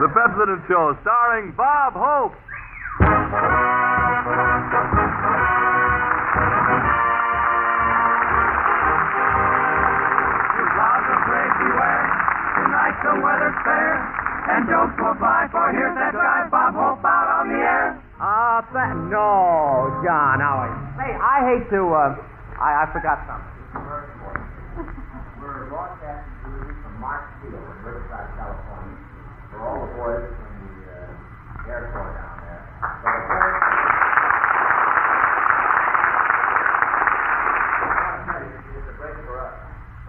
The Pepsodent Show, starring Bob Hope. Clouds of gray beware. Tonight the weather's fair, and jokes will fly, for here's that guy Bob Hope out on the air. No, John. Now, hey, I hate to. I forgot something. We're broadcasting from Mark Field in Riverside, California, for all the boys from the airport down there. It's a break for us.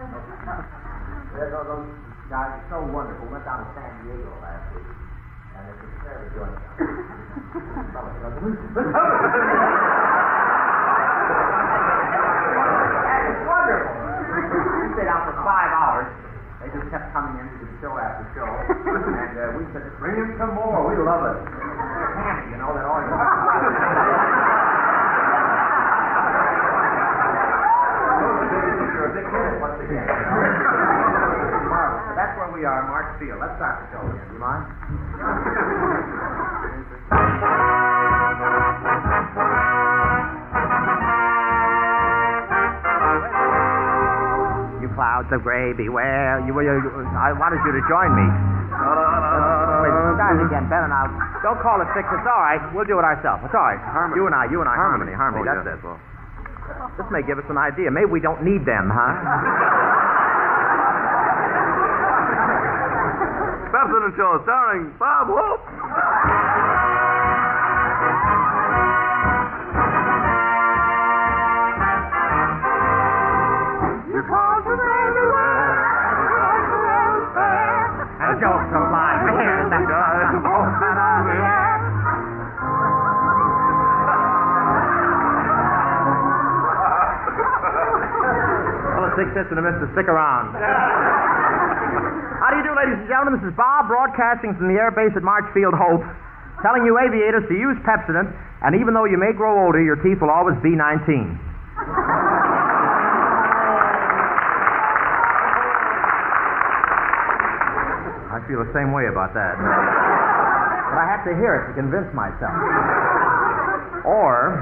Those guys are so wonderful. Went down to San Diego last week, and it's a fair joint. It's wonderful. We stayed out for 5 hours. They just kept coming in to do show after show, and we said, "Bring in some more. We love it." Hammy, you know, that always. You're a big hit once again. Marvelous. That's where we are, Mark Field. Let's start the show again. Do you mind? You clouds of gray, beware. I wanted you to join me. Wait, start it again, Ben, and I'll... Don't call it fix. It's all right. We'll do it ourselves. It's all right. Harmony. You and I. Harmony. Oh, That's yes. it. Well, this may give us an idea. Maybe we don't need them, huh? Pepsodent Show, starring Bob Hope. You called for everywhere, And jokes are flying. Here's that guy. on the air. Well, a six cents and a miss to stick around. How do you do, ladies and gentlemen? This is Bob broadcasting from the air base at March Field, Hope, telling you aviators to use Pepsodent, and even though you may grow older, your teeth will always be 19. I feel the same way about that. But I have to hear it to convince myself. Or,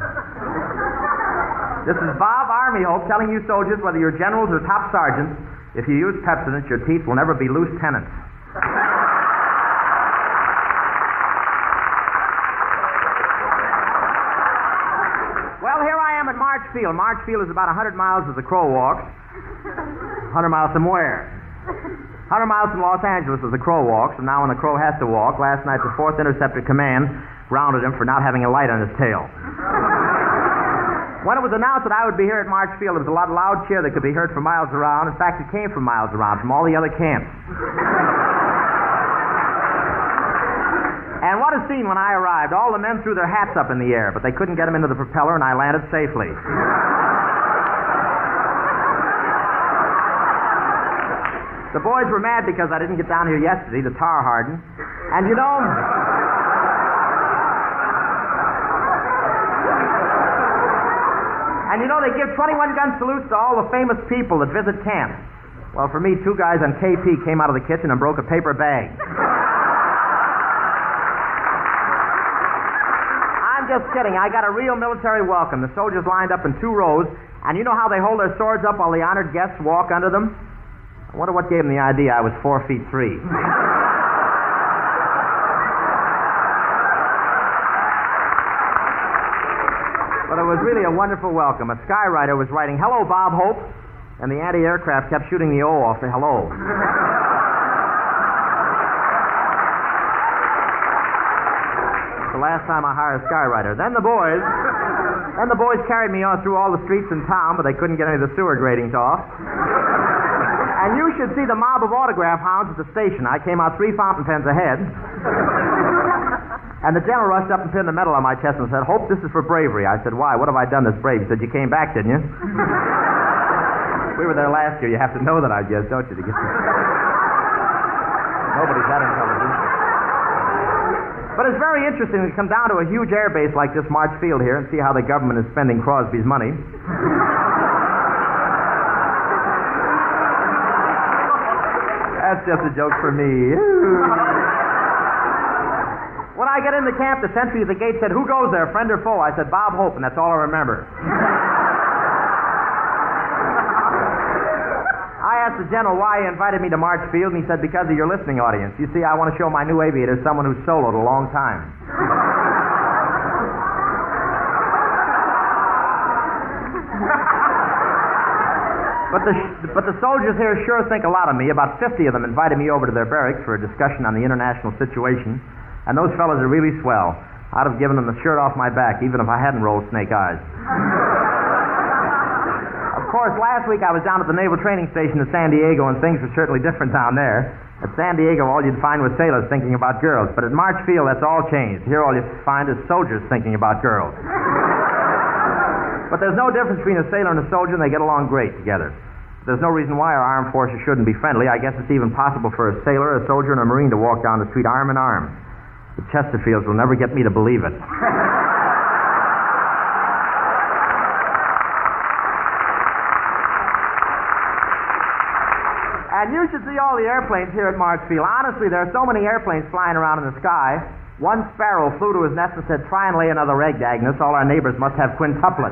this is Bob Army Hope telling you soldiers, whether you're generals or top sergeants, if you use Pepsodent, your teeth will never be lieutenants. Well, here I am at March Field. March Field is about 100 miles as the crow walks. 100 miles from where? 100 miles from Los Angeles as the crow walks, and now when the crow has to walk, last night the 4th Interceptor Command grounded him for not having a light on his tail. When it was announced that I would be here at March Field, there was a loud cheer that could be heard for miles around. In fact, it came from miles around, from all the other camps. And what a scene when I arrived. All the men threw their hats up in the air, but they couldn't get them into the propeller, and I landed safely. The boys were mad because I didn't get down here yesterday to tar harden. And you know... And you know, they give 21-gun salutes to all the famous people that visit camp. Well, for me, 2 guys on KP came out of the kitchen and broke a paper bag. I'm just kidding. I got a real military welcome. The soldiers lined up in 2 rows, and you know how they hold their swords up while the honored guests walk under them? I wonder what gave them the idea I was 4 feet 3. But it was really a wonderful welcome. A skywriter was writing, "Hello, Bob Hope," and the anti-aircraft kept shooting the O off the hello. The last time I hired a skywriter. Then the boys carried me on through all the streets in town, but they couldn't get any of the sewer gratings off. And you should see the mob of autograph hounds at the station. I came out 3 fountain pens ahead. And the general rushed up and pinned the medal on my chest and said, "Hope, this is for bravery." I said, "Why? What have I done that's brave?" He said, "You came back, didn't you?" We were there last year. You have to know that, I guess, don't you? To get there. Nobody's that intelligent. But it's very interesting to come down to a huge air base like this March Field here and see how the government is spending Crosby's money. That's just a joke for me. When I get into camp, the sentry at the gate said, "Who goes there, friend or foe?" I said, "Bob Hope," and that's all I remember. I asked the general why he invited me to Marchfield, and he said, "Because of your listening audience. You see, I want to show my new aviators someone who's soloed a long time." But the soldiers here sure think a lot of me. About 50 of them invited me over to their barracks for a discussion on the international situation, and those fellas are really swell. I'd have given them the shirt off my back, even if I hadn't rolled snake eyes. Of course, last week I was down at the Naval Training Station in San Diego, and things were certainly different down there. At San Diego, all you'd find was sailors thinking about girls, but at Marchfield, that's all changed. Here, all you find is soldiers thinking about girls. But there's no difference between a sailor and a soldier, and they get along great together. There's no reason why our armed forces shouldn't be friendly. I guess it's even possible for a sailor, a soldier, and a Marine to walk down the street arm in arm. The Chesterfields will never get me to believe it. And you should see all the airplanes here at Marchfield. Honestly, there are so many airplanes flying around in the sky. One sparrow flew to his nest and said, "Try and lay another egg, Agnes. All our neighbors must have quintuplets."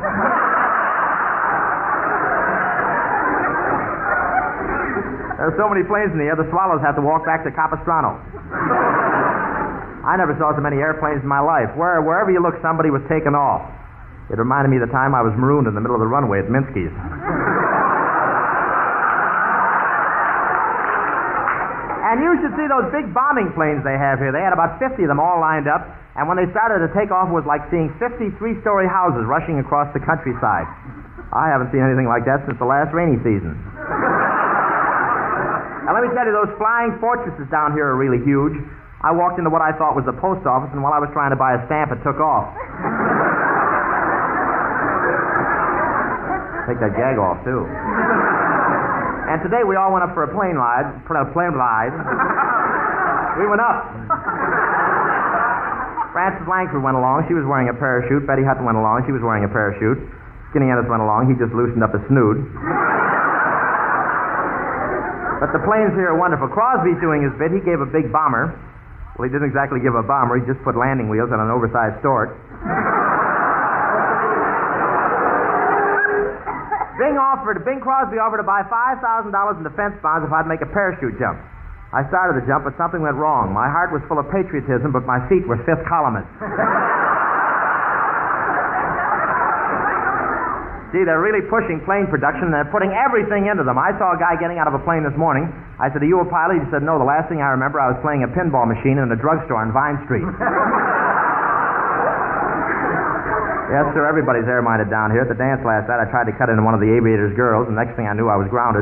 There are so many planes in the air, the swallows have to walk back to Capistrano. I never saw so many airplanes in my life. Wherever you look, somebody was taking off. It reminded me of the time I was marooned in the middle of the runway at Minsky's. And you should see those big bombing planes they have here. They had about 50 of them all lined up, and when they started to take off, it was like seeing 50 three-story houses rushing across the countryside. I haven't seen anything like that since the last rainy season. Now, let me tell you, those flying fortresses down here are really huge. I walked into what I thought was the post office, and while I was trying to buy a stamp, it took off. Take that gag off, too. And today we all went up for a plane ride. We went up. Frances Langford went along. She was wearing a parachute. Betty Hutton went along. She was wearing a parachute. Skinny Ennis went along. He just loosened up his snood. But the planes here are wonderful. Crosby's doing his bit. He gave a big bomber. Well, he didn't exactly give a bomber. He just put landing wheels on an oversized stork. Bing Crosby offered to buy $5,000 in defense bonds if I'd make a parachute jump. I started the jump, but something went wrong. My heart was full of patriotism, but my feet were fifth columnists. Gee, they're really pushing plane production, and they're putting everything into them. I saw a guy getting out of a plane this morning. I said, "Are you a pilot?" He said, "No, the last thing I remember, I was playing a pinball machine in a drugstore on Vine Street." Yes, sir, everybody's air-minded down here. At the dance last night, I tried to cut into one of the aviators' girls, and the next thing I knew, I was grounded.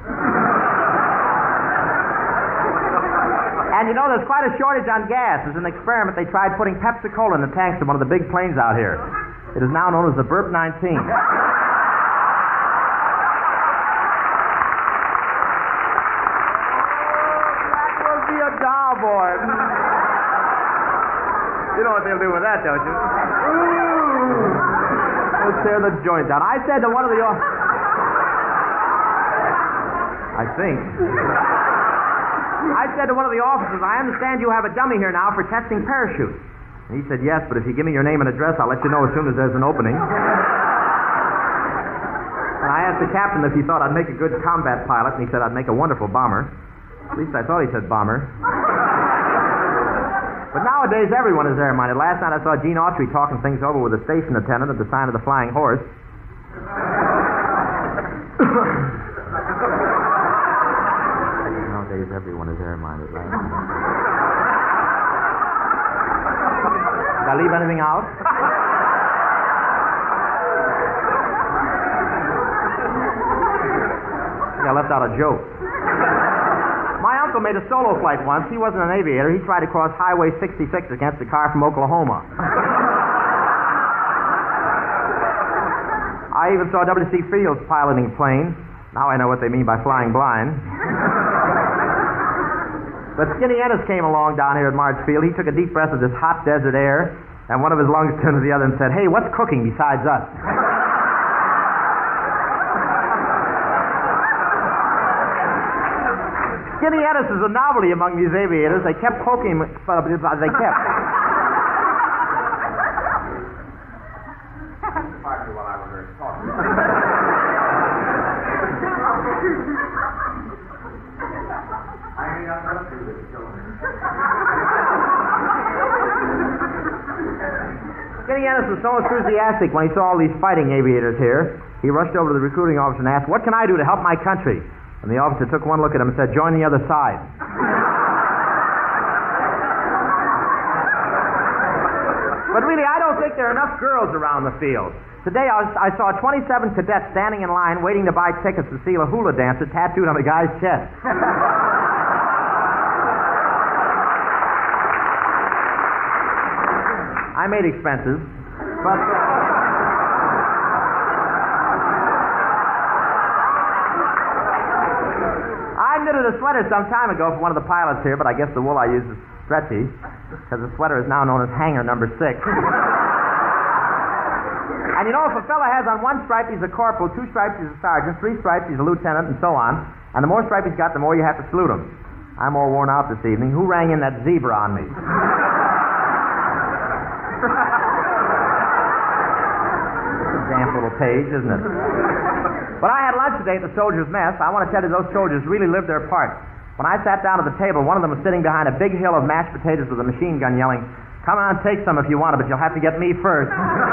And you know, there's quite a shortage on gas. As an experiment, they tried putting Pepsi-Cola in the tanks of one of the big planes out here. It is now known as the Burp 19. That will be a doll, boy. You know what they'll do with that, don't you? Let's tear the joint down. I said to one of the officers, "I understand you have a dummy here now for testing parachutes." And he said, "Yes, but if you give me your name and address, I'll let you know as soon as there's an opening." And I asked the captain if he thought I'd make a good combat pilot, and he said I'd make a wonderful bomber. At least I thought he said bomber. But nowadays, everyone is air-minded. Last night I saw Gene Autry talking things over with a station attendant at the sign of the Flying Horse. Nowadays, everyone is air-minded. Right? Did I leave anything out? I left out a joke. My uncle made a solo flight once. He wasn't an aviator. He tried to cross Highway 66 against a car from Oklahoma. I even saw W.C. Fields piloting a plane. Now I know what they mean by flying blind. But Skinny Ennis came along down here at Marchfield. He took a deep breath of this hot desert air, and one of his lungs turned to the other and said, "Hey, what's cooking besides us?" Skinny Ennis is a novelty among these aviators. They kept poking him, they kept. Kenny Ennis was so enthusiastic when he saw all these fighting aviators here. He rushed over to the recruiting officer and asked, "What can I do to help my country?" And the officer took one look at him and said, "Join the other side." But really, I don't think there are enough girls around the field. Today I saw 27 cadets standing in line waiting to buy tickets to see a hula dancer tattooed on a guy's chest. I made expenses, but... I knitted a sweater some time ago for one of the pilots here, but I guess the wool I used is stretchy, because the sweater is now known as hanger number 6. And you know, if a fella has on one stripe, he's a corporal, 2 stripes, he's a sergeant, 3 stripes, he's a lieutenant, and so on. And the more stripe he's got, the more you have to salute him. I'm all worn out this evening. Who rang in that zebra on me? It's a damp little page, isn't it? But I had lunch today at the soldiers' mess. I want to tell you, those soldiers really lived their part. When I sat down at the table, one of them was sitting behind a big hill of mashed potatoes with a machine gun yelling, "Come on, take some if you want it, but you'll have to get me first."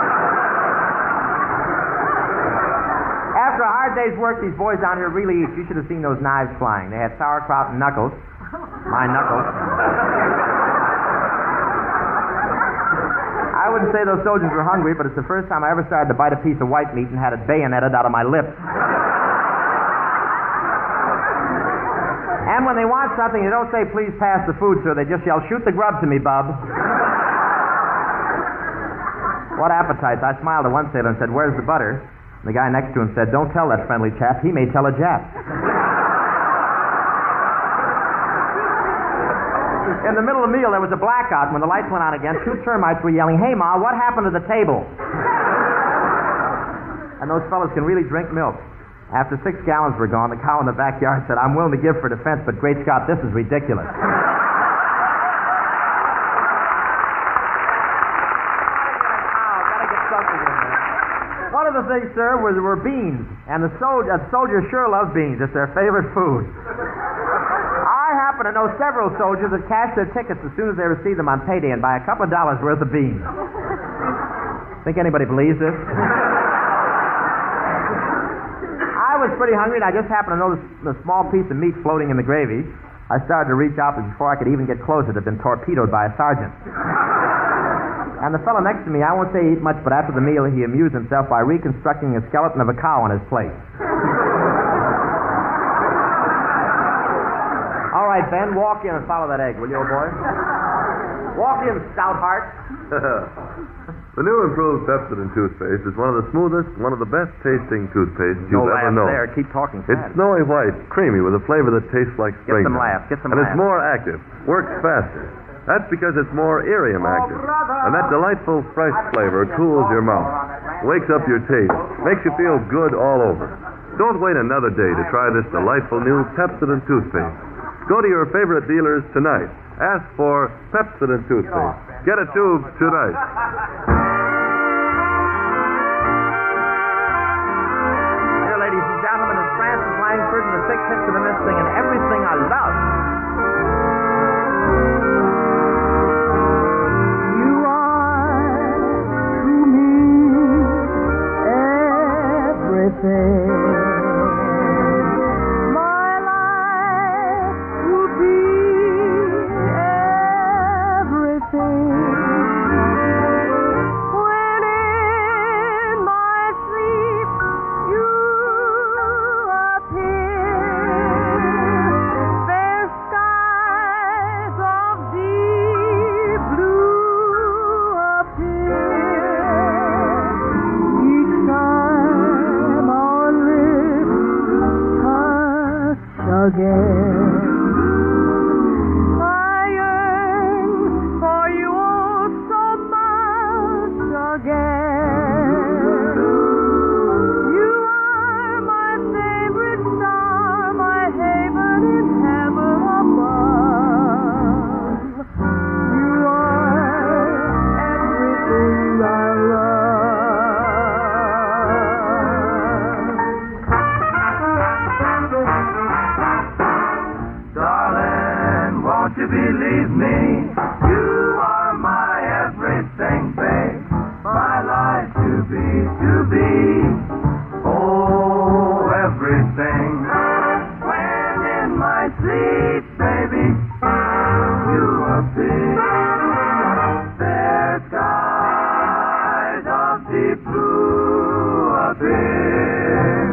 After a hard day's work, these boys down here really eat. You should have seen those knives flying. They had sauerkraut and knuckles. My knuckles. I wouldn't say those soldiers were hungry, but it's the first time I ever started to bite a piece of white meat and had it bayoneted out of my lips. And when they want something, they don't say, "Please pass the food, sir." They just yell, "Shoot the grub to me, bub." What appetites. I smiled at one sailor and said, "Where's the butter?" And the guy next to him said, "Don't tell that friendly chap. He may tell a Jap." In the middle of the meal, there was a blackout. When the lights went on again, 2 termites were yelling, "Hey, Ma, what happened to the table?" And those fellas can really drink milk. After 6 gallons were gone, the cow in the backyard said, "I'm willing to give for defense, but great Scott, this is ridiculous." One of the things, sir, were beans. And the soldiers sure love beans. It's their favorite food. I happen to know several soldiers that cash their tickets as soon as they receive them on payday and buy a couple of dollars worth of beans. Think anybody believes this? I was pretty hungry, and I just happened to notice the small piece of meat floating in the gravy. I started to reach out, but before I could even get close, it had been torpedoed by a sergeant. And the fellow next to me, I won't say he ate much, but after the meal, he amused himself by reconstructing a skeleton of a cow on his plate. All right, Ben, walk in and follow that egg, will you, old boy? Walk in, stout heart. The new improved Pepsodent toothpaste is one of the smoothest, one of the best tasting toothpastes you've ever known. There. Keep talking fast. It's snowy white, creamy, with a flavor that tastes like spring. Get some laughs. And it's more active, works faster. That's because it's more Irium active. And that delightful fresh flavor cools your mouth, wakes up your taste, makes you feel good all over. Don't wait another day to try this delightful new Pepsodent toothpaste. Go to your favorite dealers tonight. Ask for Pepsodent toothpaste. Get a tube tonight. Here, ladies and gentlemen, it's Francis Langford and the 6 Hits of the Mist singing Everything I Love. You are to me everything. My life will be everything. When in my sleep you appear, fair skies of deep blue appear. Each time our lips touch again. I yearn for you oh so much again. You are my favorite star, my haven in heaven above. You are everything I Darling, won't you believe me? You are my everything, babe. But to be. Oh, everything. When in my sleep, baby, you appear. Fair skies of deep blue appear.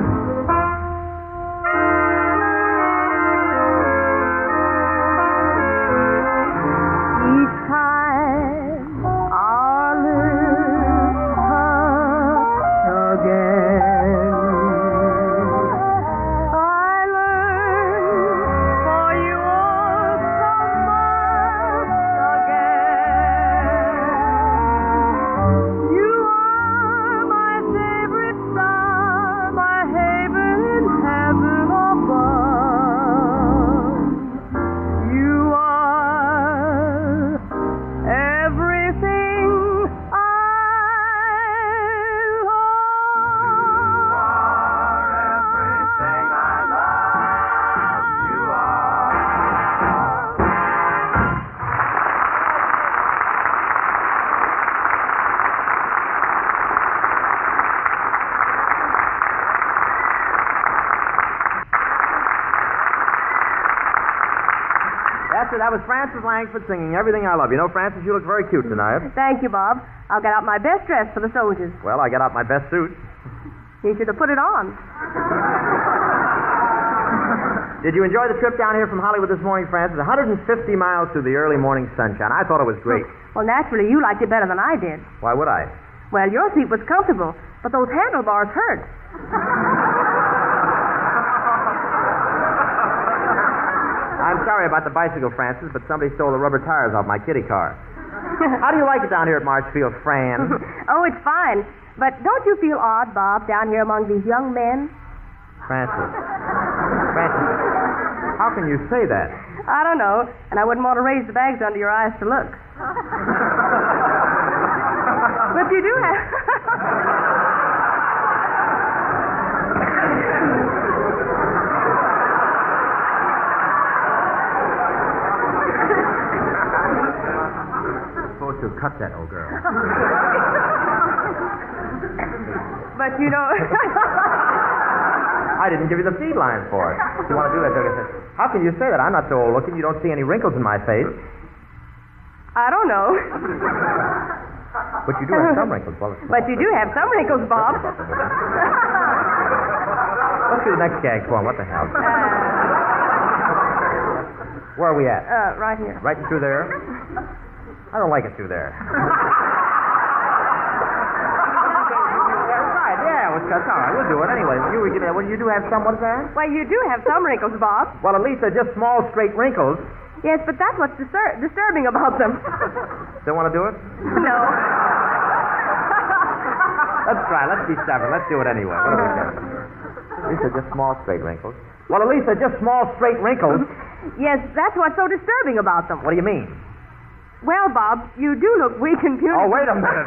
Each time our lips touch again, I learn for you all so much again. You are my favorite star, my haven in heaven above. You are everything I Everything I love, you are. That's it. That was Frances Langford singing Everything I Love. You know, Frances, you look very cute tonight. Thank you, Bob. I'll get out my best dress for the soldiers. Well, I got out my best suit. You should have put it on. Did you enjoy the trip down here from Hollywood this morning, Frances? 150 miles through the early morning sunshine. I thought it was great. Well, naturally, you liked it better than I did. Why would I? Well, your seat was comfortable, but those handlebars hurt. I'm sorry about the bicycle, Frances, but somebody stole the rubber tires off my kiddie car. How do you like it down here at Marshfield, Fran? Oh, it's fine. But don't you feel odd, Bob, down here among these young men? Frances, how can you say that? I don't know, and I wouldn't want to raise the bags under your eyes to look. But you do have... Supposed to cut that, old girl. But you know... I didn't give you the feed line for it. You want to do that, Doug? I said, how can you say that? I'm not so old looking. You don't see any wrinkles in my face. I don't know. But you do have some wrinkles. Well, But you do have some wrinkles, Bob. Let's do the next gag for him. What the hell? Where are we at? Right here. Right through there? I don't like it through there. That's all right. We'll do it anyway. You do have some. What's that? Well, you do have some wrinkles, Bob. Well, at least they're just small, straight wrinkles. Yes, but that's what's disturbing about them. Still want to do it? No. Let's try. Let's be stubborn. Let's do it anyway. What do we got? At least they're just small, straight wrinkles. Well, at least they're just small, straight wrinkles. Yes, that's what's so disturbing about them. What do you mean? Well, Bob, you do look weak and puny. Oh, wait a minute.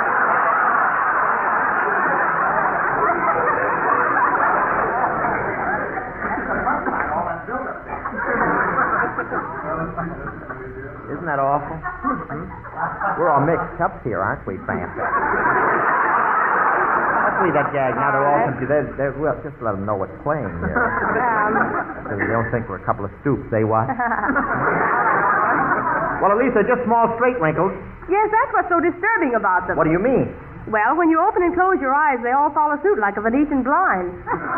Isn't that awful? We're all mixed ups here, aren't we, Fran? Let's leave that gag now. They're all confused. Well, just let them know what's playing here. So they don't think we're a couple of stoops, eh, what? Well, at least they're just small, straight wrinkles. Yes, that's what's so disturbing about them. What do you mean? Well, when you open and close your eyes, they all follow suit like a Venetian blind.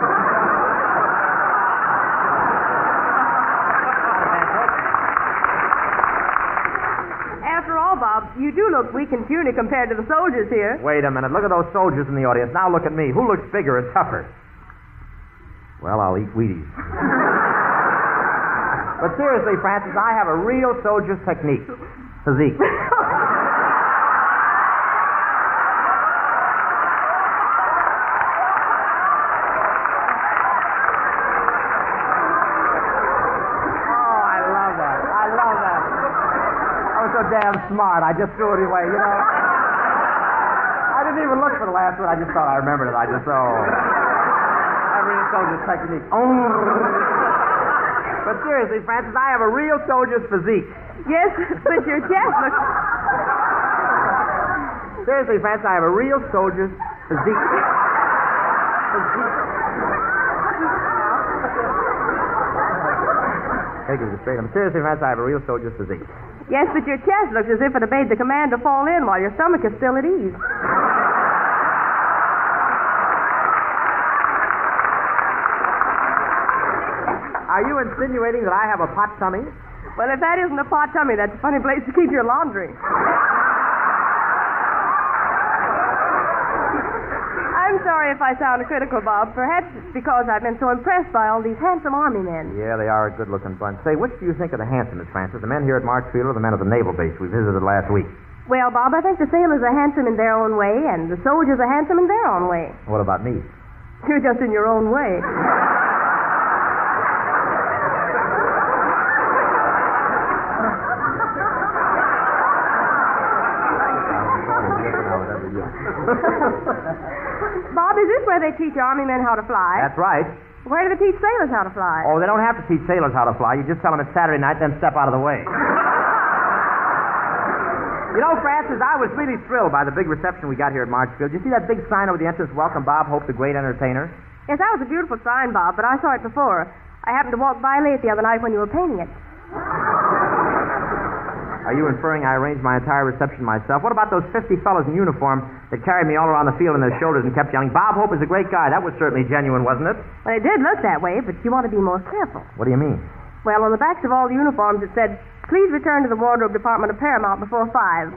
After all, Bob, you do look weak and puny compared to the soldiers here. Wait a minute. Look at those soldiers in the audience. Now look at me. Who looks bigger and tougher? Well, I'll eat Wheaties. But seriously, Frances, I have a real soldier's physique. So damn smart. I just threw it away, you know. I didn't even look for the last one. I just thought I remembered it. I just real soldier's technique. But seriously, Frances, I have a real soldier's physique. Yes, but your chest looks... Seriously, Frances, I have a real soldier's Physique. Take it straight. I'm seriously, Vance, I have a real soldier's physique. Yes, but your chest looks as if it obeyed the command to fall in while your stomach is still at ease. Are you insinuating that I have a pot tummy? Well, if that isn't a pot tummy, that's a funny place to keep your laundry. I'm sorry if I sound critical, Bob. Perhaps it's because I've been so impressed by all these handsome Army men. Yeah, they are a good-looking bunch. Say, which do you think are the handsomest, Francis? The men here at Marchfield or the men at the naval base we visited last week? Well, Bob, I think the sailors are handsome in their own way, and the soldiers are handsome in their own way. What about me? You're just in your own way. Bob, is this where they teach Army men how to fly? That's right. Where do they teach sailors how to fly? Oh, they don't have to teach sailors how to fly. You just tell them it's Saturday night, then step out of the way. You know, Francis, I was really thrilled by the big reception we got here at Marchfield. You see that big sign over the entrance, Welcome Bob Hope, the great entertainer? Yes, that was a beautiful sign, Bob, but I saw it before. I happened to walk by late the other night when you were painting it. Are you inferring I arranged my entire reception myself? What about those 50 fellows in uniform that carried me all around the field on their shoulders and kept yelling, Bob Hope is a great guy? That was certainly genuine, wasn't it? Well, it did look that way, but you want to be more careful. What do you mean? Well, on the backs of all the uniforms it said, please return to the wardrobe department of Paramount before 5.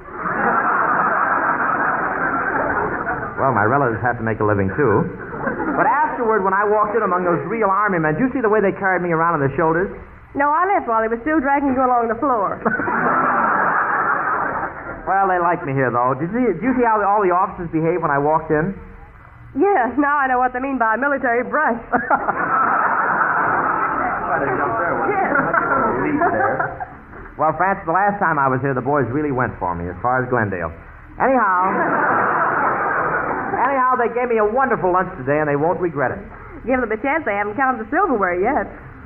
Well, my relatives have to make a living, too. But afterward, when I walked in among those real Army men, did you see the way they carried me around on their shoulders? No, I left while they were still dragging you along the floor. Well, they like me here, though. Did you see how all the officers behaved when I walked in? Yes, now I know what they mean by military brush. Yes. Well, Francis, the last time I was here, the boys really went for me, as far as Glendale. Anyhow, they gave me a wonderful lunch today, and they won't regret it. Give them a chance. They haven't counted the silverware yet.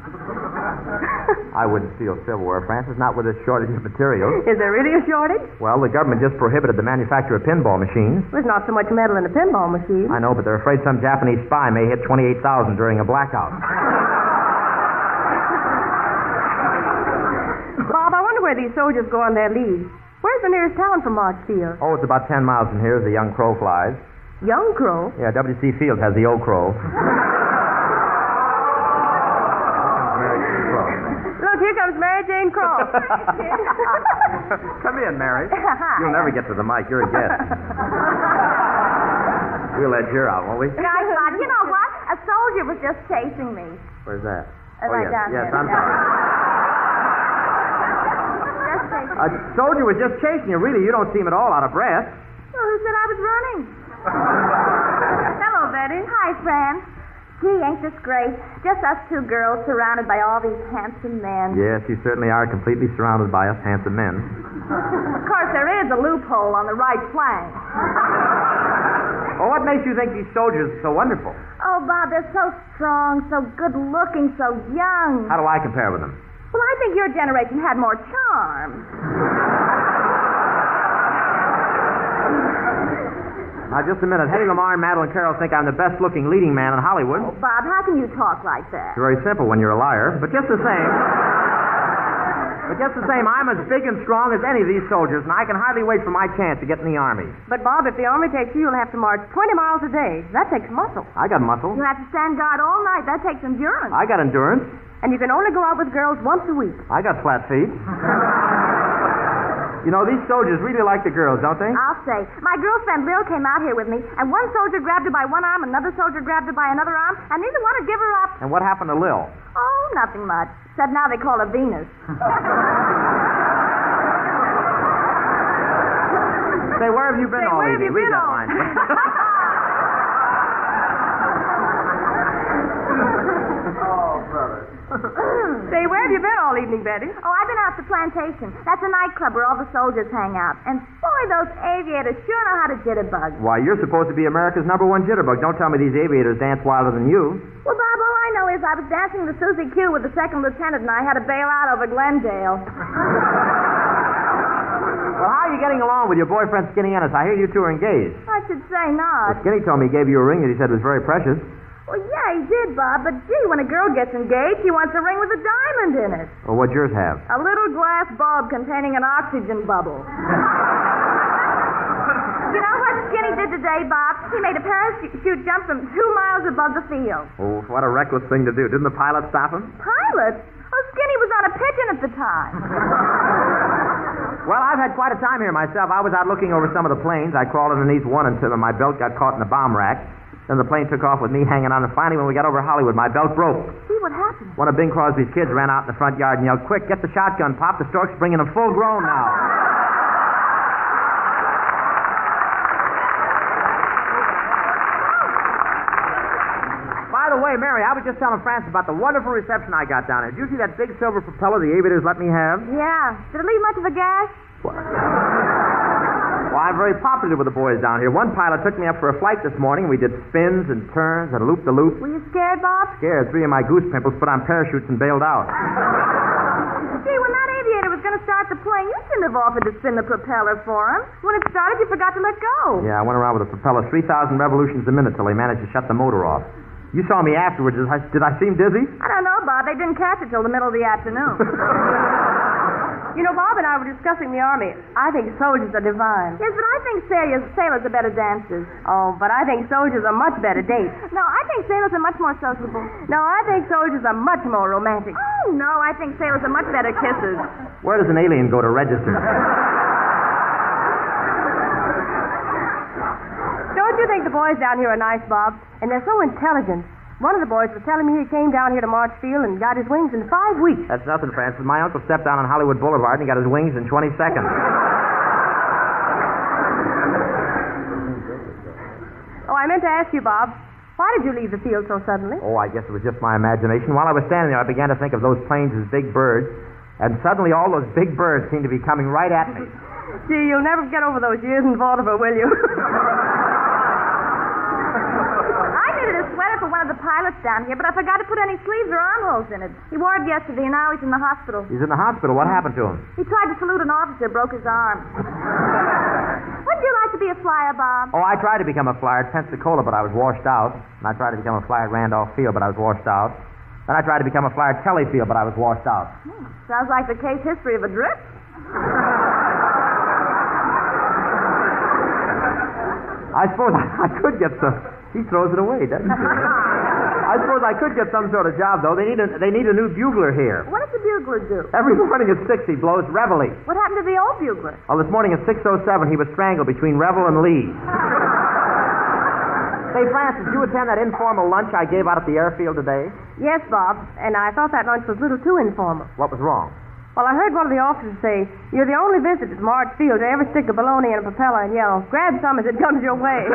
I wouldn't steal silverware, Francis, not with this shortage of materials. Is there really a shortage? Well, the government just prohibited the manufacture of pinball machines. There's not so much metal in a pinball machine. I know, but they're afraid some Japanese spy may hit 28,000 during a blackout. Bob, I wonder where these soldiers go on their leave. Where's the nearest town from Marchfield? Oh, it's about 10 miles from here as the young crow flies. Young Crow? Yeah, W.C. Fields has the old crow. Look, here comes Mary Jane Croft. Come in, Mary. Hi. You'll never get to the mic. You're a guest. We'll let you out, won't we? Guys, you know what? A soldier was just chasing me. Where's that? Right down yes, there. I'm sorry. Just chasing A soldier was just chasing you. Really, you don't seem at all out of breath. Well, who said I was running? Hello, Betty. Hi, Fran. Gee, ain't this great? Just us two girls surrounded by all these handsome men. Yes, you certainly are completely surrounded by us handsome men. Of course, there is a loophole on the right flank. Well, what makes you think these soldiers are so wonderful? Oh, Bob, they're so strong, so good-looking, so young. How do I compare with them? Well, I think your generation had more charm. Now, just a minute. Hetty Lamar and Madeline Carroll think I'm the best-looking leading man in Hollywood. Oh, Bob, how can you talk like that? It's very simple when you're a liar. But just the same, I'm as big and strong as any of these soldiers, and I can hardly wait for my chance to get in the Army. But, Bob, if the Army takes you, you'll have to march 20 miles a day. That takes muscle. I got muscle. You have to stand guard all night. That takes endurance. I got endurance. And you can only go out with girls once a week. I got flat feet. You know, these soldiers really like the girls, don't they? I'll say. My girlfriend Lil came out here with me, and one soldier grabbed her by one arm, another soldier grabbed her by another arm, and neither one would give her up. And what happened to Lil? Oh, nothing much. Except now they call her Venus. Say, where have you been all evening? Read that line. Say, where have you been all evening, Betty? Oh, I've been out to Plantation. That's a nightclub where all the soldiers hang out. And boy, those aviators sure know how to jitterbug. Why, you're supposed to be America's #1 jitterbug. Don't tell me these aviators dance wilder than you. Well, Bob, all I know is I was dancing the Susie Q with the second lieutenant, and I had to bail out over Glendale. Well, how are you getting along with your boyfriend, Skinny Ennis? I hear you two are engaged. I should say not. Well, Skinny told me he gave you a ring that he said was very precious. Well, yeah, he did, Bob, but gee, when a girl gets engaged, she wants a ring with a diamond in it. Well, what'd yours have? A little glass bulb containing an oxygen bubble. You know what Skinny did today, Bob? He made a parachute jump from 2 miles above the field. Oh, what a reckless thing to do. Didn't the pilot stop him? Pilot? Oh, Skinny was on a pigeon at the time. Well, I've had quite a time here myself. I was out looking over some of the planes. I crawled underneath one until my belt got caught in the bomb rack. Then the plane took off with me hanging on, and finally when we got over Hollywood, my belt broke. See what happened? One of Bing Crosby's kids ran out in the front yard and yelled, "Quick, get the shotgun, Pop. The stork's bringing him full grown now." By the way, Mary, I was just telling Francis about the wonderful reception I got down there. Did you see that big silver propeller the aviators let me have? Yeah. Did it leave much of a gas? Well, I'm very popular with the boys down here. One pilot took me up for a flight this morning. We did spins and turns and loop-the-loop. Were you scared, Bob? Scared. 3 of my goose pimples put on parachutes and bailed out. Gee, when that aviator was going to start the plane, you shouldn't have offered to spin the propeller for him. When it started, you forgot to let go. Yeah, I went around with the propeller 3,000 revolutions a minute till they managed to shut the motor off. You saw me afterwards. Did I seem dizzy? I don't know, Bob. They didn't catch it till the middle of the afternoon. You know, Bob and I were discussing the Army. I think soldiers are divine. Yes, but I think sailors are better dancers. Oh, but I think soldiers are much better dates. No, I think sailors are much more sociable. No, I think soldiers are much more romantic. Oh, no, I think sailors are much better kissers. Where does an alien go to register? Don't you think the boys down here are nice, Bob? And they're so intelligent. One of the boys was telling me he came down here to Marchfield and got his wings in 5 weeks. That's nothing, Francis. My uncle stepped down on Hollywood Boulevard and he got his wings in 20 seconds. Oh, I meant to ask you, Bob, why did you leave the field so suddenly? Oh, I guess it was just my imagination. While I was standing there, I began to think of those planes as big birds, and suddenly all those big birds seemed to be coming right at me. Gee, you'll never get over those years in Vaudeville, will you? For one of the pilots down here, but I forgot to put any sleeves or armholes in it. He wore it yesterday, and now he's in the hospital. He's in the hospital? What happened to him? He tried to salute an officer, broke his arm. Wouldn't you like to be a flyer, Bob? Oh, I tried to become a flyer at Pensacola, but I was washed out. And I tried to become a flyer at Randolph Field, but I was washed out. Then I tried to become a flyer at Kelly Field, but I was washed out. Sounds like the case history of a drift. I suppose I could get some. He throws it away, doesn't he? I suppose I could get some sort of job, though. They need a new bugler here. What does the bugler do? Every morning at 6, he blows reveille. What happened to the old bugler? Well, this morning at 6:07, he was strangled between Revel and Lee. Say, Francis, did you attend that informal lunch I gave out at the airfield today? Yes, Bob, and I thought that lunch was a little too informal. What was wrong? Well, I heard one of the officers say, "You're the only visitor to Marchfield to ever stick a baloney in a propeller and yell, 'Grab some as it comes your way.'"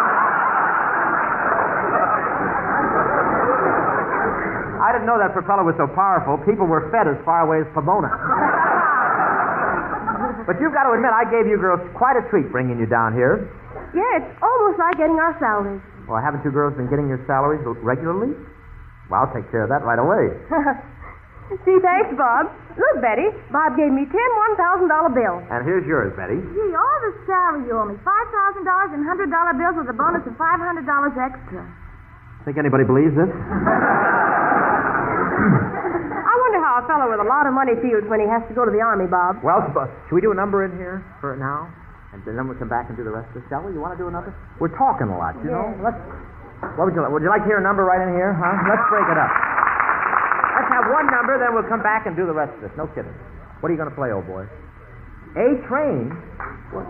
I didn't know that propeller was so powerful. People were fed as far away as Pomona. But you've got to admit, I gave you girls quite a treat bringing you down here. Yeah, it's almost like getting our salaries. Well, haven't you girls been getting your salaries regularly? Well, I'll take care of that right away. Gee, thanks, Bob. Look, Betty, Bob gave me 10 $1,000 bills. And here's yours, Betty. Gee, all the salary you owe me, $5,000 in $100 bills with a bonus of $500 extra. Think anybody believes this? I wonder how a fellow with a lot of money feels when he has to go to the Army, Bob. Well, should we do a number in here for now? And then we'll come back and do the rest of it, shall we? You want to do a number? We're talking a lot, you know. What would you like? Would you like to hear a number right in here, huh? Let's break it up. Let's have one number, then we'll come back and do the rest of this. No kidding. What are you going to play, old boy? A Train? What?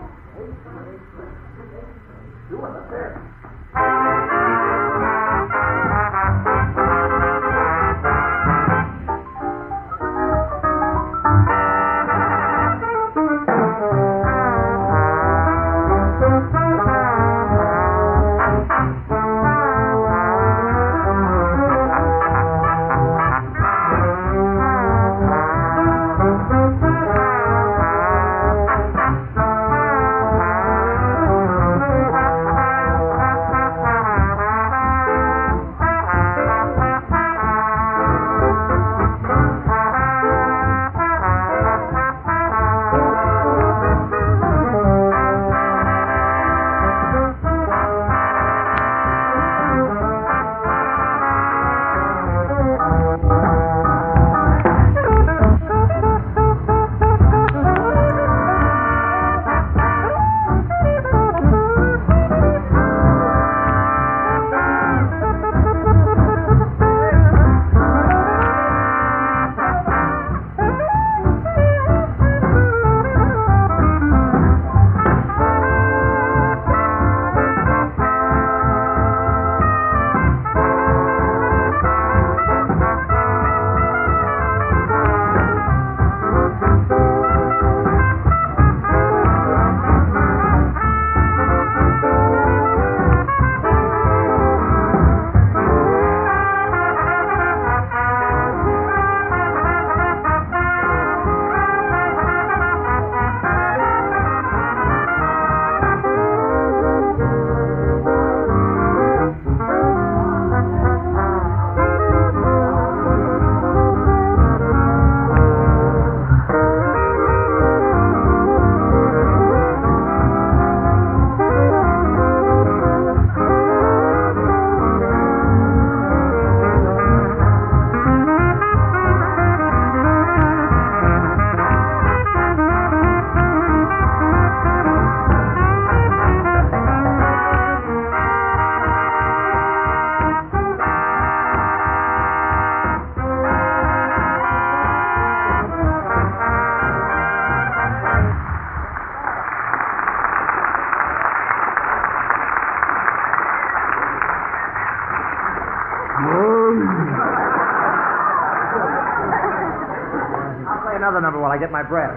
another number while I get my breath.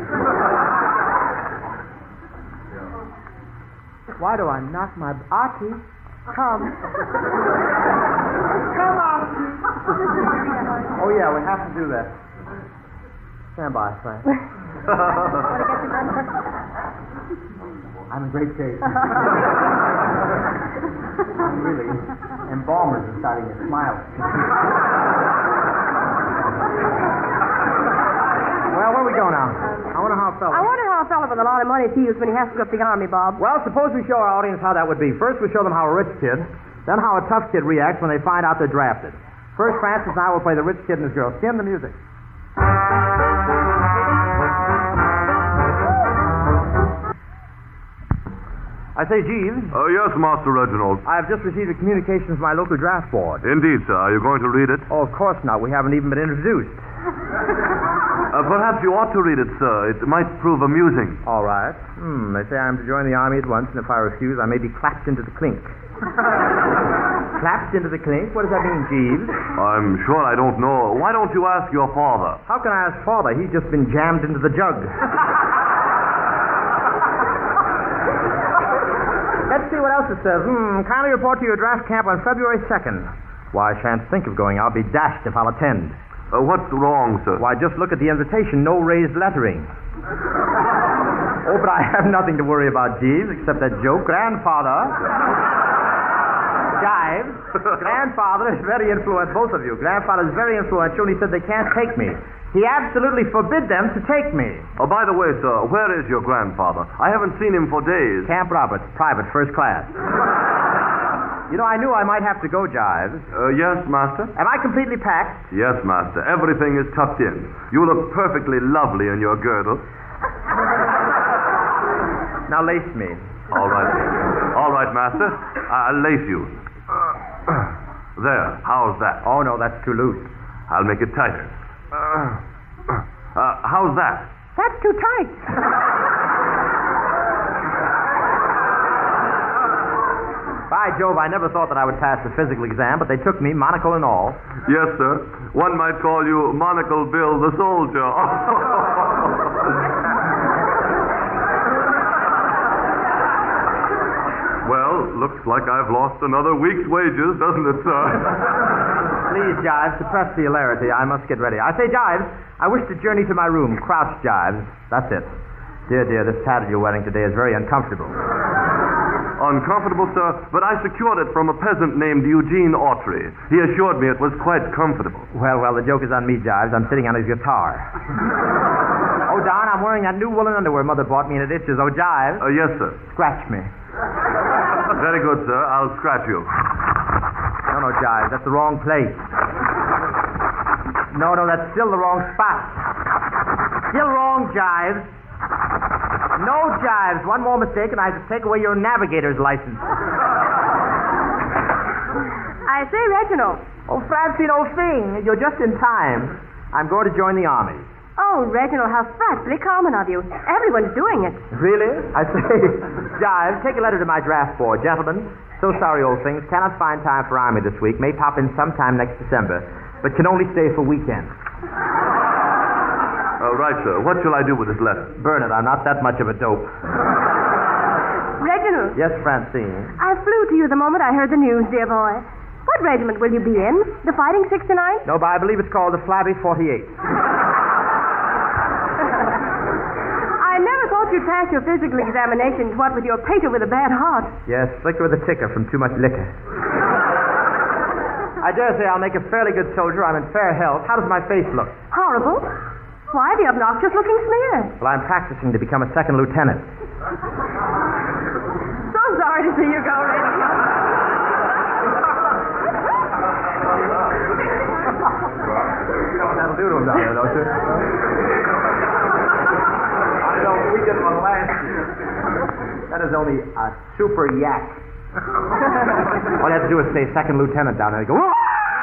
Why do I knock my... Archie, come. Come, Archie. Oh, yeah, we have to do that. Stand by, Frank. I'm in great shape. Really, embalmers are starting to smile. Well, where we go now? I wonder how a fella... I wonder how a fella with a lot of money feels when he has to go up the army, Bob. Well, suppose we show our audience how that would be. First, we show them how a rich kid, then how a tough kid reacts when they find out they're drafted. First, Francis and I will play the rich kid and his girl. Skim the music. I say, Jeeves. Oh, yes, Master Reginald. I've just received a communication from my local draft board. Indeed, sir. Are you going to read it? Oh, of course not. We haven't even been introduced. Perhaps you ought to read it, sir. It might prove amusing. All right. They say I'm to join the army at once, and if I refuse, I may be clapped into the clink. Clapped into the clink? What does that mean, Jeeves? I'm sure I don't know. Why don't you ask your father? How can I ask Father? He's just been jammed into the jug. Let's see what else it says. Kindly report to your draft camp on February 2nd. Why, I shan't think of going. I'll be dashed if I'll attend. What's wrong, sir? Why, just look at the invitation. No raised lettering. Oh, but I have nothing to worry about, Jeeves, except that joke. Grandfather... Jives. Grandfather is very influential. Both of you. Grandfather is very influential, and he said they can't take me. He absolutely forbid them to take me. Oh, by the way, sir, where is your grandfather? I haven't seen him for days. Camp Roberts, private, first class. You know, I knew I might have to go, Jives. Yes, Master? Am I completely packed? Yes, Master. Everything is tucked in. You look perfectly lovely in your girdle. Now lace me. All right. All right, Master. I'll lace you. There. How's that? Oh, no, that's too loose. I'll make it tighter. How's that? That's too tight. By Jove, I never thought that I would pass the physical exam, but they took me, monocle and all. Yes, sir. One might call you Monocle Bill the Soldier. Well, looks like I've lost another week's wages, doesn't it, sir? Please, Jives, suppress the hilarity. I must get ready. I say, Jives, I wish to journey to my room. Crouch, Jives. That's it. Dear, dear, this pattern you're wearing today is very uncomfortable. Uncomfortable, sir, but I secured it from a peasant named Eugene Autry. He assured me it was quite comfortable. Well, the joke is on me, Jives. I'm sitting on his guitar. Oh, Don, I'm wearing that new woolen underwear Mother bought me, and it itches. Oh, Jives. Yes, sir. Scratch me. Very good, sir. I'll scratch you. No, Jives, that's the wrong place. No, that's still the wrong spot. Still wrong, Jives. No, Jives. One more mistake and I have to take away your navigator's license. I say, Reginald. Oh, Francine, old thing. You're just in time. I'm going to join the army. Oh, Reginald, how frightfully common of you. Everyone's doing it. Really? I say, Jives, take a letter to my draft board. Gentlemen, so sorry, old things. Cannot find time for army this week. May pop in sometime next December, but can only stay for weekends. Right, sir. What shall I do with this letter? Burn it. I'm not that much of a dope. Reginald. Yes, Francine? I flew to you the moment I heard the news, dear boy. What regiment will you be in? The Fighting 69? No, but I believe it's called the Flabby 48. I never thought you'd pass your physical examinations, what with your pater with a bad heart. Yes, slicker with a ticker from too much liquor. I dare say I'll make a fairly good soldier. I'm in fair health. How does my face look? Horrible. Why, the obnoxious-looking smear. Well, I'm practicing to become a second lieutenant. So sorry to see you go, Reggie. That'll do to him down there, don't you? I know, we did one last year. That is only a super yak. All you have to do is say second lieutenant down there and go, whoa!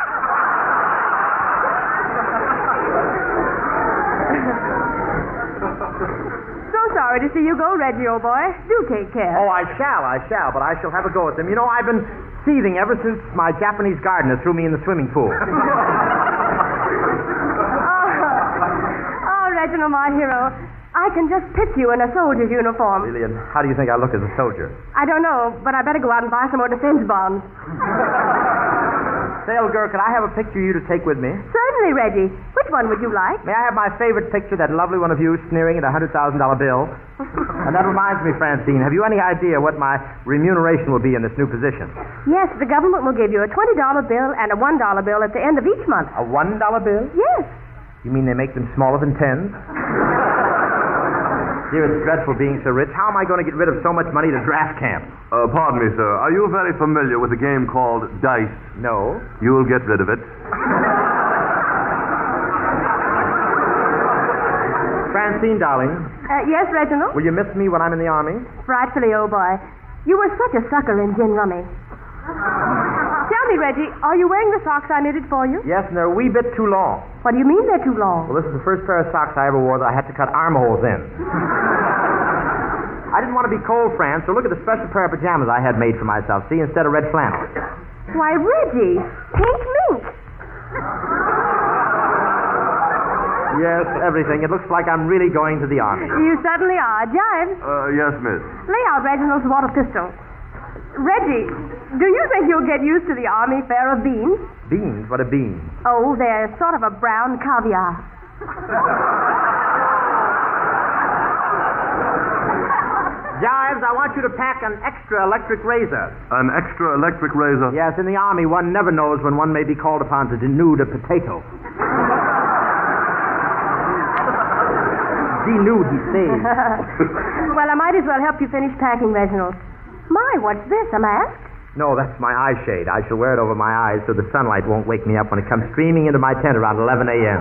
Sorry to see you go, Reggie, old boy. Do take care. Oh, I shall, but I shall have a go at them. You know, I've been seething ever since my Japanese gardener threw me in the swimming pool. Oh, Reginald, my hero. I can just picture you in a soldier's uniform. Really, and how do you think I look as a soldier? I don't know, but I better go out and buy some more defense bonds. Say, old girl, can I have a picture of you to take with me? Certainly, Reggie. Which one would you like? May I have my favorite picture, that lovely one of you sneering at a $100,000 bill? And that reminds me, Francine, have you any idea what my remuneration will be in this new position? Yes, the government will give you a $20 bill and a $1 bill at the end of each month. A $1 bill? Yes. You mean they make them smaller than tens? Dear, it's dreadful being so rich. How am I going to get rid of so much money to draft camp? Pardon me, sir. Are you very familiar with a game called dice? No. You'll get rid of it. Francine, darling, Yes, Reginald? will you miss me when I'm in the army? Frightfully, old boy. You were such a sucker in gin rummy. Tell me, Reggie, are you wearing the socks I knitted for you? Yes, and they're a wee bit too long. What do you mean they're too long? Well, this is the first pair of socks I ever wore that I had to cut armholes in. I didn't want to be cold, Fran, so look at the special pair of pajamas I had made for myself, see, instead of red flannel. Why, Reggie, pink mink. Yes, everything. It looks like I'm really going to the army. You certainly are. Jive, Yes, miss. lay out Reginald's water pistol. Reggie, do you think you'll get used to the army fare of beans? Beans? What are beans? Oh, they're sort of a brown caviar. Jives, I want you to pack an extra electric razor. An extra electric razor? Yes, in the army, one never knows when one may be called upon to denude a potato. Denude and save. Well, I might as well help you finish packing, Reginald. My, what's this, a mask? No, that's my eye shade. I shall wear it over my eyes so the sunlight won't wake me up when it comes streaming into my tent around 11 a.m.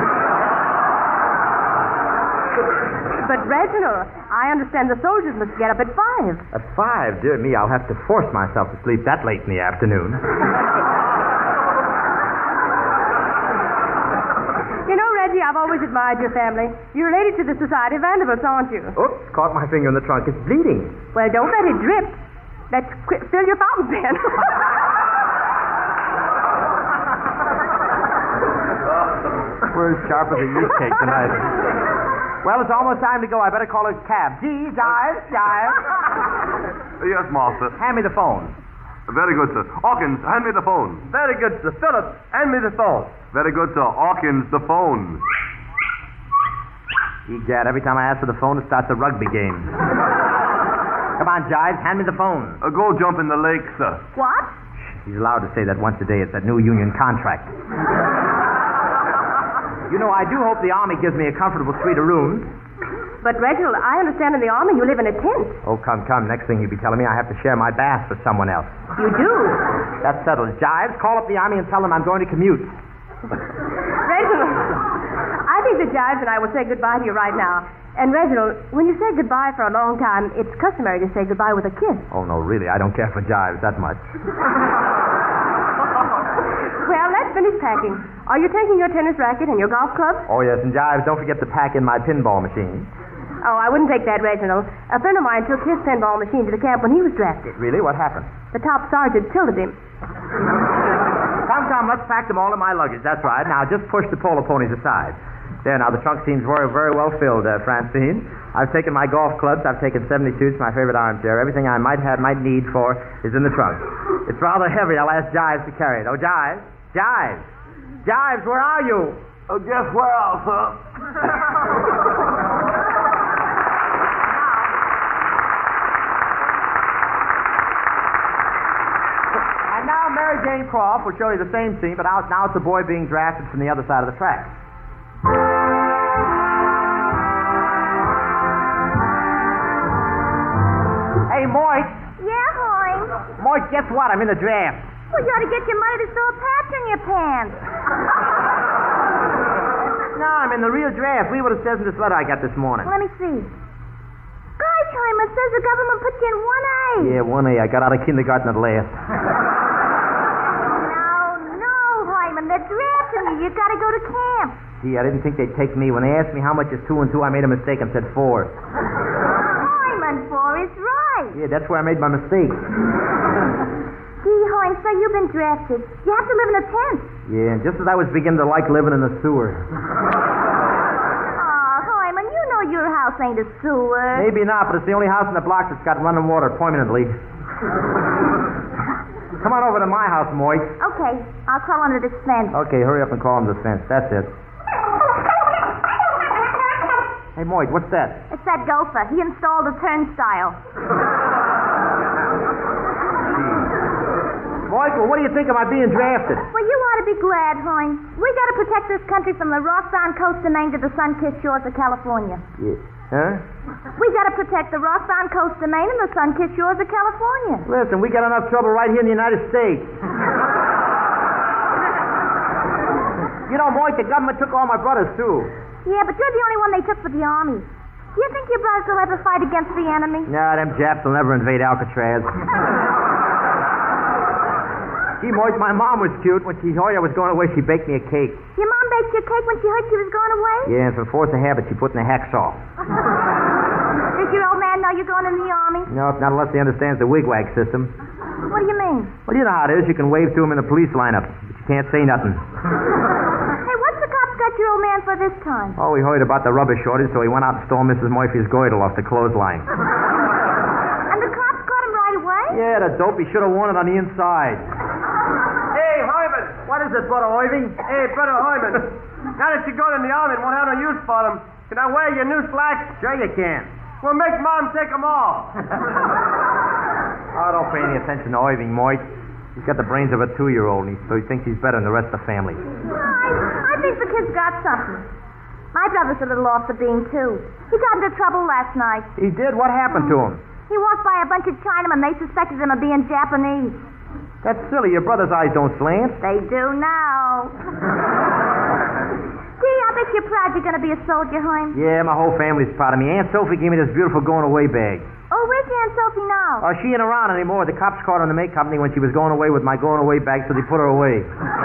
But, Reginald, I understand the soldiers must get up at 5. At 5? Dear me, I'll have to force myself to sleep that late in the afternoon. You know, Reggie, I've always admired your family. You're related to the Society of Vanderbilts, aren't you? Oops, caught my finger in the trunk. It's bleeding. Well, don't let it drip. Let's fill your fountain pen. We're as sharp as a yeast cake tonight. Well, it's almost time to go. I better call a cab. Gee, Jive. Yes, master. Hand me the phone. Very good, sir. Hawkins, hand me the phone. Very good, sir. Phillips, hand me the phone. Very good, sir. Hawkins, the phone. Egad, every time I ask for the phone, it starts a rugby game. Come on, Jive, hand me the phone. Go jump in the lake, sir. What? He's allowed to say that once a day. It's that new union contract. You know, I do hope the Army gives me a comfortable suite of rooms. But, Reginald, I understand in the Army you live in a tent. Oh, come. Next thing you'll be telling me I have to share my bath with someone else. You do? That's settled. Jives, call up the Army and tell them I'm going to commute. Reginald, I think that Jives and I will say goodbye to you right now. And, Reginald, when you say goodbye for a long time, it's customary to say goodbye with a kiss. Oh, no, really, I don't care for Jives that much. Well, let's finish packing. Are you taking your tennis racket and your golf club? Oh, yes, and Jives, don't forget to pack in my pinball machine. Oh, I wouldn't take that, Reginald. A friend of mine took his pinball machine to the camp when he was drafted. Really? What happened? The top sergeant tilted him. Come, let's pack them all in my luggage. That's right. Now, just push the polo ponies aside. There, now, the trunk seems very, very well filled, Francine. I've taken my golf clubs. I've taken 70 suits, my favorite armchair. Everything I might need for is in the trunk. It's rather heavy. I'll ask Jives to carry it. Oh, Jives, where are you? Guess where else, sir? And now Mary Jane Croft will show you the same scene, but now it's a boy being drafted from the other side of the track. Hey, Moik. Yeah, Hoy. Moik, guess what? I'm in the draft. Well, you ought to get your money to sew a patch on your pants. No, I'm in the real draft. Read what it says in this letter I got this morning. Let me see. Gosh, Hoyman, it says the government put you in 1A. Yeah, 1A. I got out of kindergarten at last. No, Hoyman, they're drafting you. You got to go to camp. Gee, I didn't think they'd take me. When they asked me how much is 2 and 2, I made a mistake and said 4. Hoyman, 4 is right. Yeah, that's where I made my mistake. Gee, Hoyman, so you've been drafted. You have to live in a tent. Yeah, and just as I was beginning to like living in the sewer. Oh, ain't a sewer. Maybe not, but it's the only house in the block that's got running water permanently. Come on over to my house, Moit. Okay, I'll crawl under this fence. Okay, hurry up and call him the fence. That's it. Hey, Moit, what's that? It's that gopher. He installed a turnstile. Moit, well, what do you think of my being drafted? Well, you ought to be glad, Hoyne. We got to protect this country from the rock-bound coast of Maine to the sun-kissed shores of California. Yeah. Huh? We got to protect the rock-bound coast of Maine and the sun-kissed shores of California. Listen, we got enough trouble right here in the United States. You know, Moit, the government took all my brothers, too. Yeah, but you're the only one they took for the army. Do you think your brothers will ever fight against the enemy? Nah, them Japs will never invade Alcatraz. Gee, Moit, my mom was cute. When she heard I was going away, she baked me a cake. Your mom baked you a cake when she heard she was going away? Yeah, and for force of habit, she put in a hacksaw. Does your old man know you're going in the army? No, not unless he understands the wigwag system. What do you mean? Well, you know how it is. You can wave to him in the police lineup, but you can't say nothing. Hey, what's the cops got your old man for this time? Oh, he heard about the rubber shortage, so he went out and stole Mrs. Murphy's girdle off the clothesline. And the cops caught him right away? Yeah, the dope. He should have worn it on the inside. Hey, Hyman! What is it, Brother Ivy? Hey, Brother Hyman. Now that you're going in the army and won't have no use for them, can I wear your new slacks? Sure you can. Well, make Mom take them off. Oh, don't pay any attention to Irving, Moit. He's got the brains of a 2-year-old, so he thinks he's better than the rest of the family. I think the kid's got something. My brother's a little off the beam, too. He got into trouble last night. He did? What happened to him? He walked by a bunch of Chinamen. They suspected him of being Japanese. That's silly. Your brother's eyes don't slant. They do now. Gee, I bet you're proud you're going to be a soldier, Hoyne. Yeah, my whole family's proud of me. Aunt Sophie gave me this beautiful going-away bag. Oh, where's your Aunt Sophie now? Oh, she ain't around anymore. The cops caught her in the make company when she was going away with my going-away bag, so they put her away.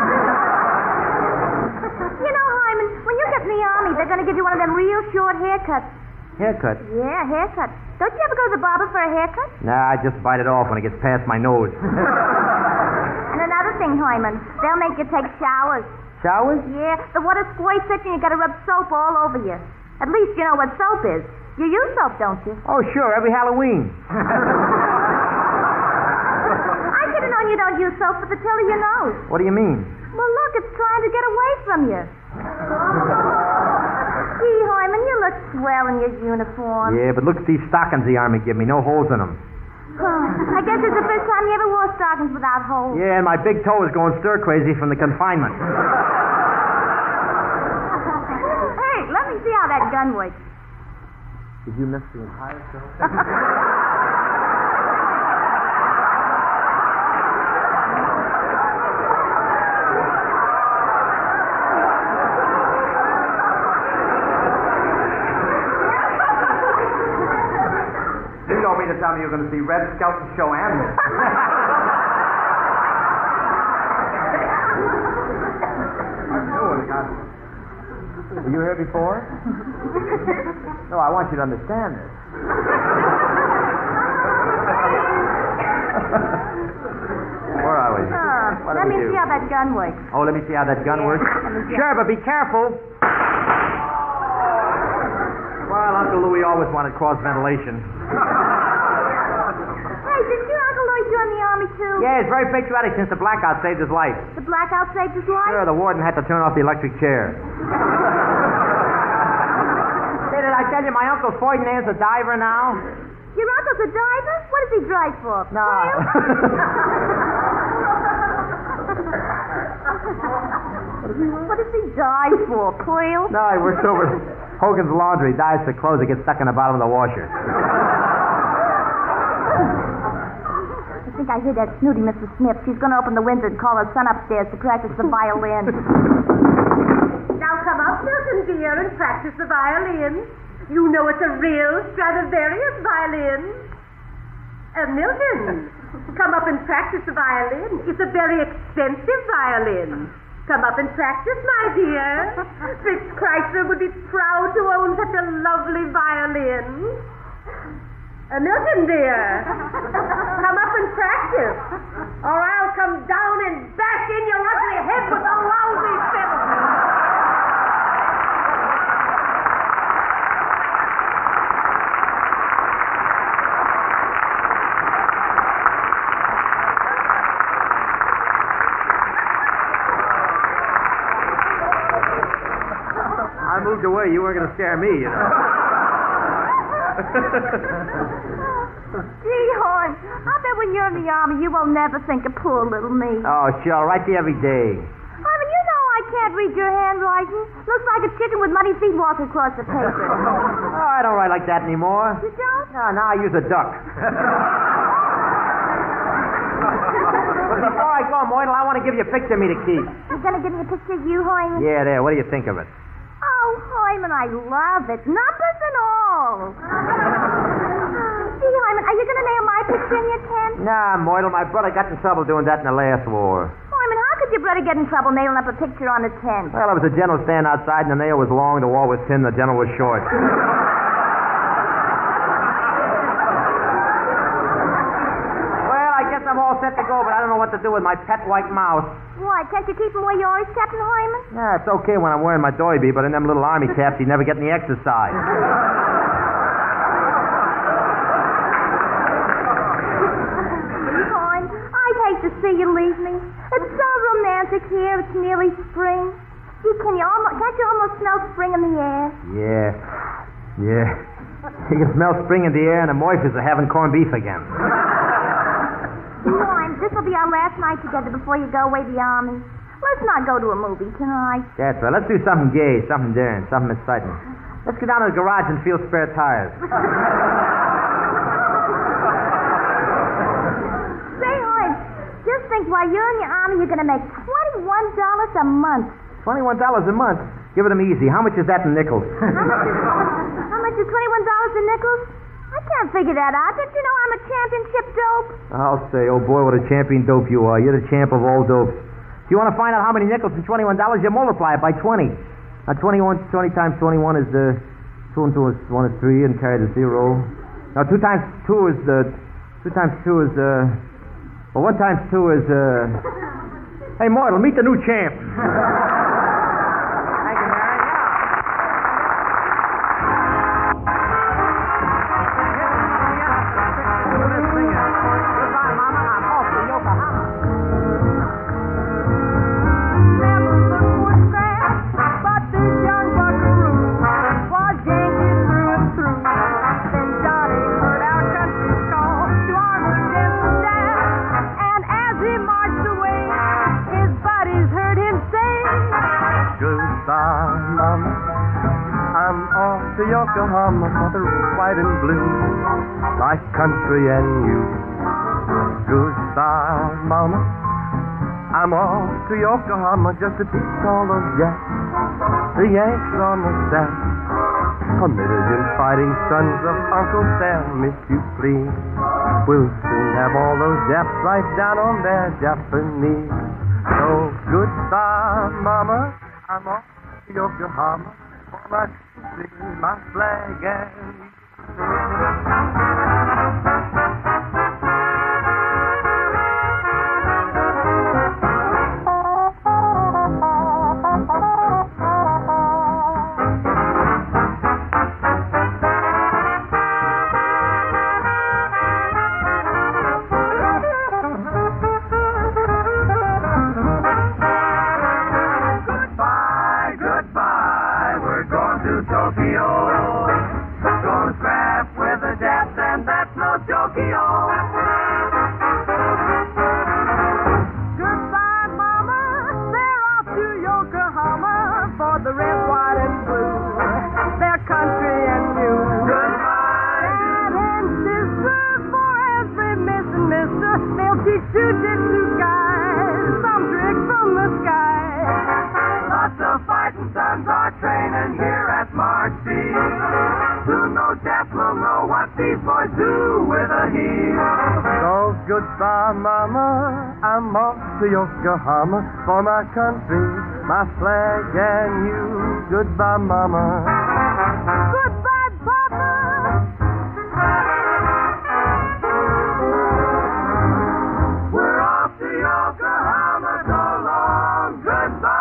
You know, Hyman, when you get in the army, they're going to give you one of them real short haircuts. Haircut? Yeah, haircut. Don't you ever go to the barber for a haircut? Nah, I just bite it off when it gets past my nose. And another thing, Hyman, they'll make you take showers. Showers? Yeah, the water squirts at you and you got to rub soap all over you. At least you know what soap is. You use soap, don't you? Oh, sure, every Halloween. I should have known you don't use soap for the tip of your nose. What do you mean? Well, look, it's trying to get away from you. Gee, Hyman, you look swell in your uniform. Yeah, but look at these stockings the Army give me. No holes in them. I guess it's the first time you ever wore stockings without holes. Yeah, and my big toe is going stir-crazy from the confinement. Hey, let me see how that gun works. Did you miss the entire show? You told me to tell me you were going to see Red Skelton show animals. Were you here before? No, I want you to understand this. Where are we? What Let do we me do? see how that gun works. Oh, let me see how that gun works. Sure, but be careful. Well, Uncle Louie always wanted cross ventilation. Hey, did your Uncle Louie join the army too? Yeah, he's very patriotic since the blackout saved his life. The blackout saved his life? Sure, the warden had to turn off the electric chair. Say, did I tell you my Uncle Ferdinand's a diver now? Your uncle's a diver? What does he drive for? No. What does he dive for? Quail? No, he works over at Hogan's Laundry. Dives for clothes that get stuck in the bottom of the washer. I think I hear that snooty Mrs. Smith. She's going to open the window and call her son upstairs to practice the violin. Now come up, Milton, dear, and practice the violin. You know it's a real Stradivarius violin. Milton, come up and practice the violin. It's a very expensive violin. Come up and practice, my dear. Fritz Kreisler would be proud to own such a lovely violin. Milton, dear, come up and practice, or I'll come down and bash in your ugly head with a lousy fiddle. you weren't going to scare me, you know. Gee, Horn, I bet when you're in the Army, you will never think of poor little me. Oh, sure, I'll write to you every day. Hyman, you know I can't read your handwriting. Looks like a chicken with muddy feet walking across the paper. Oh, I don't write like that anymore. You don't? No, now I use a duck. But before I go, Moidle, I want to give you a picture of me to keep. You're going to give me a picture of you, Hyman? Yeah, there. What do you think of it? Oh, Hyman, I love it. Numbers and all. Gee, Hyman, are you going to nail my picture in your tent? Nah, Moidle, my brother got in trouble doing that in the last war. Hyman, how could your brother get in trouble nailing up a picture on the tent? Well, there was a general stand outside, and the nail was long, the wall was thin, the general was short. Well, I guess I'm all set to go, but I don't know what to do with my pet white mouse. Why, can't you keep him where you always kept him, Hyman? Yeah, it's okay when I'm wearing my doily, but in them little army caps, you never get any exercise. Hyman, I'd hate to see you leave me. It's so romantic here. It's nearly spring. Gee, can't you almost smell spring in the air? Yeah. You can smell spring in the air, and the Moifers are having corned beef again. Hyman, this will be our last night together before you go away to the Army. Let's not go to a movie tonight. That's right. Let's do something gay, something daring, something exciting. Let's go down to the garage and feel spare tires. Say, Hyman, just think while you're in the Army, you're going to make $21 a month. $21 a month? Give it to me easy. How much is that in nickels? How much is $21 in nickels? I can't figure that out. Did you know I'm a championship dope? I'll say, oh boy, what a champion dope you are. You're the champ of all dopes. If you want to find out how many nickels in $21, you multiply it by 20. Now, 20 times 21 is 2 and 2 is 1 is 3 and carry the 0. Now, 2 times 2 is 1 times 2 is Hey, Moidle, meet the new champ. Thank you, Mary. Goodbye, Mama. I'm off to Yokohama. Never looked for scrap, but this young buckaroo was Yankee through and through. Then Johnny heard our country's call to arms against the staff, and as he marched away, his buddies heard him say, Goodbye, Mama. I'm off to Yokohama for the white and blue, my country and you. Goodbye, Mama. I'm off to Yokohama just to teach all those Japs, the Yanks on the staff, a million fighting sons of Uncle Sam, if you please. We'll soon have all those Japs right down on their Japanese. So goodbye, Mama. I'm off to Yokohama for my country, my flag, and Goodbye, we're going to Tokyo. Gonna scrap with the Japs, and that's no jokey-o. goodbye, Mama. They're off to Yokohama for the red, white, and blue, their country and you. Goodbye. Dad and sister, for every miss and mister, they'll teach jujitsu guys some tricks from the sky. Lots of fighting sons are training here at March Field. Soon those Japs will know what these boys do with a heel. So goodbye, Mama. I'm off to Yokohama for my country, my flag, and you. Goodbye, Mama. Goodbye, Papa. We're off to Yokohama, so long, goodbye.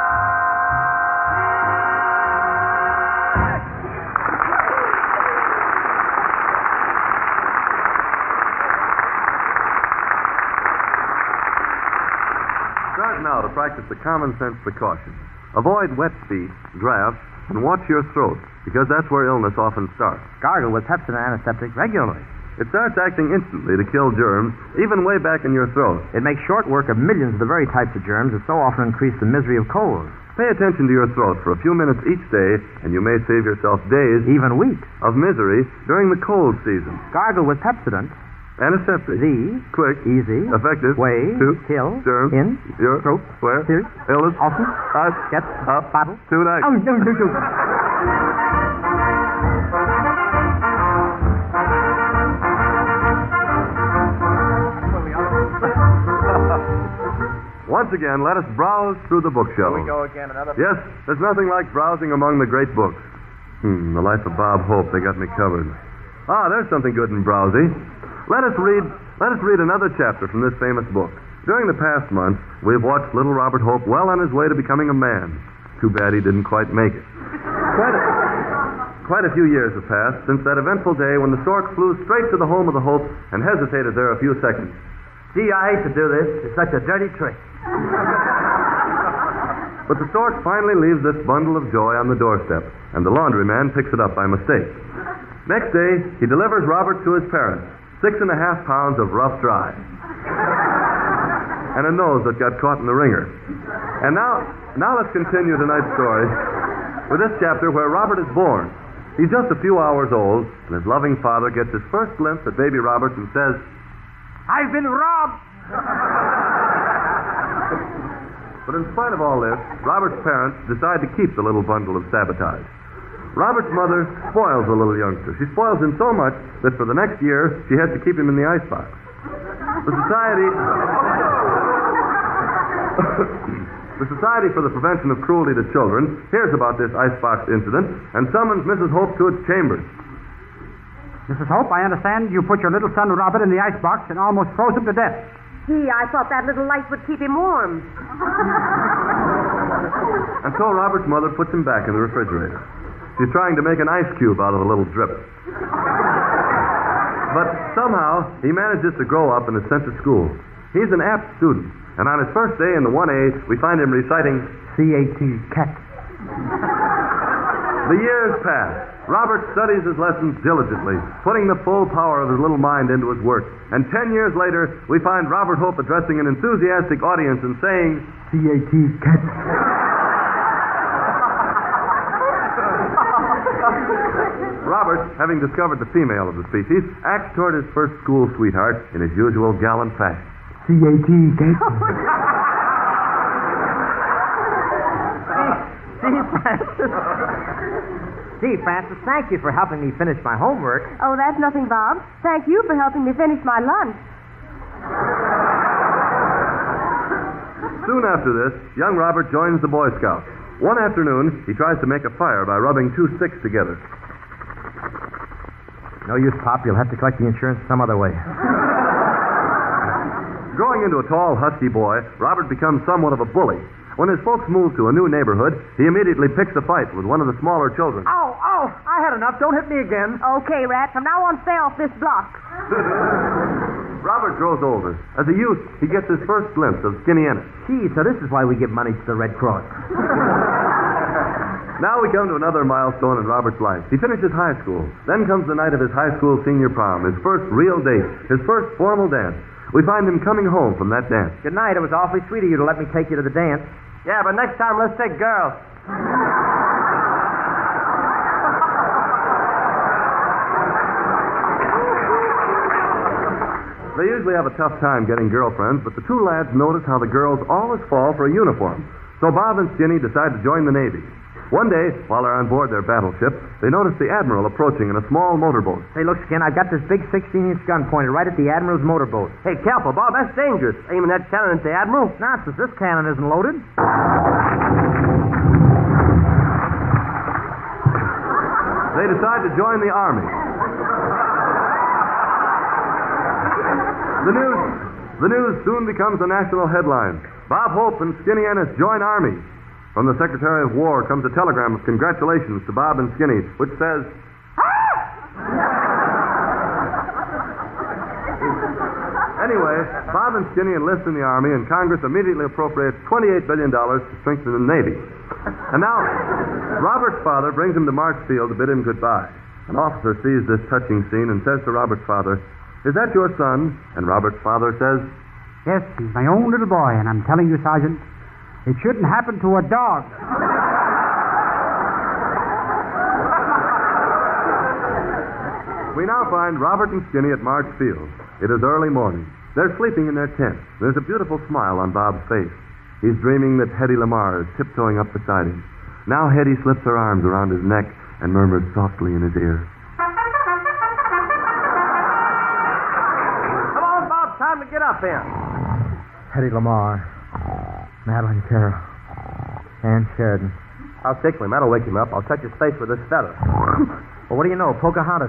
Start now to practice the common sense precautions. Avoid wet feet, drafts, and watch your throat. because that's where illness often starts. Gargle with Pepsodent antiseptic regularly. It starts acting instantly to kill germs, even way back in your throat. It makes short work of millions of the very types of germs that so often increase the misery of colds. Pay attention to your throat for a few minutes each day, and you may save yourself days, Even weeks. of misery during the cold season. Gargle with Pepsodent. Antiseptic. The Quick. easy Effective. way To kill germs. in Your throat. Where? Serious. Illness. Often gets Up. bottle. Tonight. Oh, no. Once again, let us browse through the bookshelves. again, another... Yes, there's nothing like browsing among the great books. The Life of Bob Hope, they got me covered. There's something good in browsing. Let us read another chapter from this famous book. During the past month, we've watched little Robert Hope well on his way to becoming a man. Too bad he didn't quite make it. Quite a few years have passed since that eventful day when the stork flew straight to the home of the Hopes and hesitated there a few seconds. Gee, I hate to do this. It's such a dirty trick. But the stork finally leaves this bundle of joy on the doorstep, and the laundryman picks it up by mistake. Next day, he delivers Robert to his parents, 6.5 pounds of rough dry, and a nose that got caught in the wringer. And now let's continue tonight's story with this chapter where Robert is born. He's just a few hours old, and his loving father gets his first glimpse at baby Robert and says, I've been robbed. But in spite of all this, Robert's parents decide to keep the little bundle of sabotage. Robert's mother spoils the little youngster. She spoils him so much that for the next year, she has to keep him in the icebox. The Society for the Prevention of Cruelty to Children hears about this icebox incident and summons Mrs. Hope to its chambers. Mrs. Hope, I understand you put your little son Robert in the icebox and almost froze him to death. Gee, I thought that little light would keep him warm. And so Robert's mother puts him back in the refrigerator. She's trying to make an ice cube out of a little drip. But somehow, he manages to grow up and is sent to school. He's an apt student, and on his first day in the 1A, we find him reciting C-A-T, cat. The years pass. Robert studies his lessons diligently, putting the full power of his little mind into his work. And 10 years later, we find Robert Hope addressing an enthusiastic audience and saying, C-A-T, cat. Robert, having discovered the female of the species, acts toward his first school sweetheart in his usual gallant fashion. C-A-T, cat. Gee, Francis, thank you for helping me finish my homework. Oh, that's nothing, Bob. Thank you for helping me finish my lunch. Soon after this, young Robert joins the Boy Scouts. One afternoon, he tries to make a fire by rubbing two sticks together. No use, Pop. You'll have to collect the insurance some other way. Growing into a tall, husky boy, Robert becomes somewhat of a bully. When his folks move to a new neighborhood, he immediately picks a fight with one of the smaller children. Oh, I had enough. Don't hit me again. Okay, Rat, from now on, stay off this block. Robert grows older. As a youth, he gets his first glimpse of Skinny Ennis. Gee, so this is why we give money to the Red Cross. Now we come to another milestone in Robert's life. He finishes high school. Then comes the night of his high school senior prom, his first real date, his first formal dance. We find him coming home from that dance. Good night. It was awfully sweet of you to let me take you to the dance. Yeah, but next time let's take girls. They usually have a tough time getting girlfriends, but the two lads notice how the girls always fall for a uniform. So Bob and Skinny decide to join the Navy. One day, while they're on board their battleship, they notice the Admiral approaching in a small motorboat. Hey, look, Skin, I've got this big 16-inch gun pointed right at the Admiral's motorboat. Hey, careful, Bob. That's dangerous. Aiming that cannon at the Admiral. Nonsense. This cannon isn't loaded. They decide to join the Army. The news soon becomes a national headline. Bob Hope and Skinny Ennis join Army. From the Secretary of War comes a telegram of congratulations to Bob and Skinny, which says, Anyway, Bob and Skinny enlist in the Army, and Congress immediately appropriates $28 billion to strengthen the Navy. And now, Robert's father brings him to Marshfield to bid him goodbye. An officer sees this touching scene and says to Robert's father, "Is that your son?" And Robert's father says, Yes, he's my own little boy, and I'm telling you, Sergeant, it shouldn't happen to a dog. We now find Robert and Skinny at Marshfield. It is early morning. They're sleeping in their tent. There's a beautiful smile on Bob's face. He's dreaming that Hetty Lamar is tiptoeing up beside him. Now Hetty slips her arms around his neck and murmurs softly in his ear. Come on, Bob, time to get up here. Hetty Lamar, Madeline Carroll, Ann Sheridan. I'll tickle him. That'll wake him up. I'll touch his face with this feather. Well, what do you know? Pocahontas.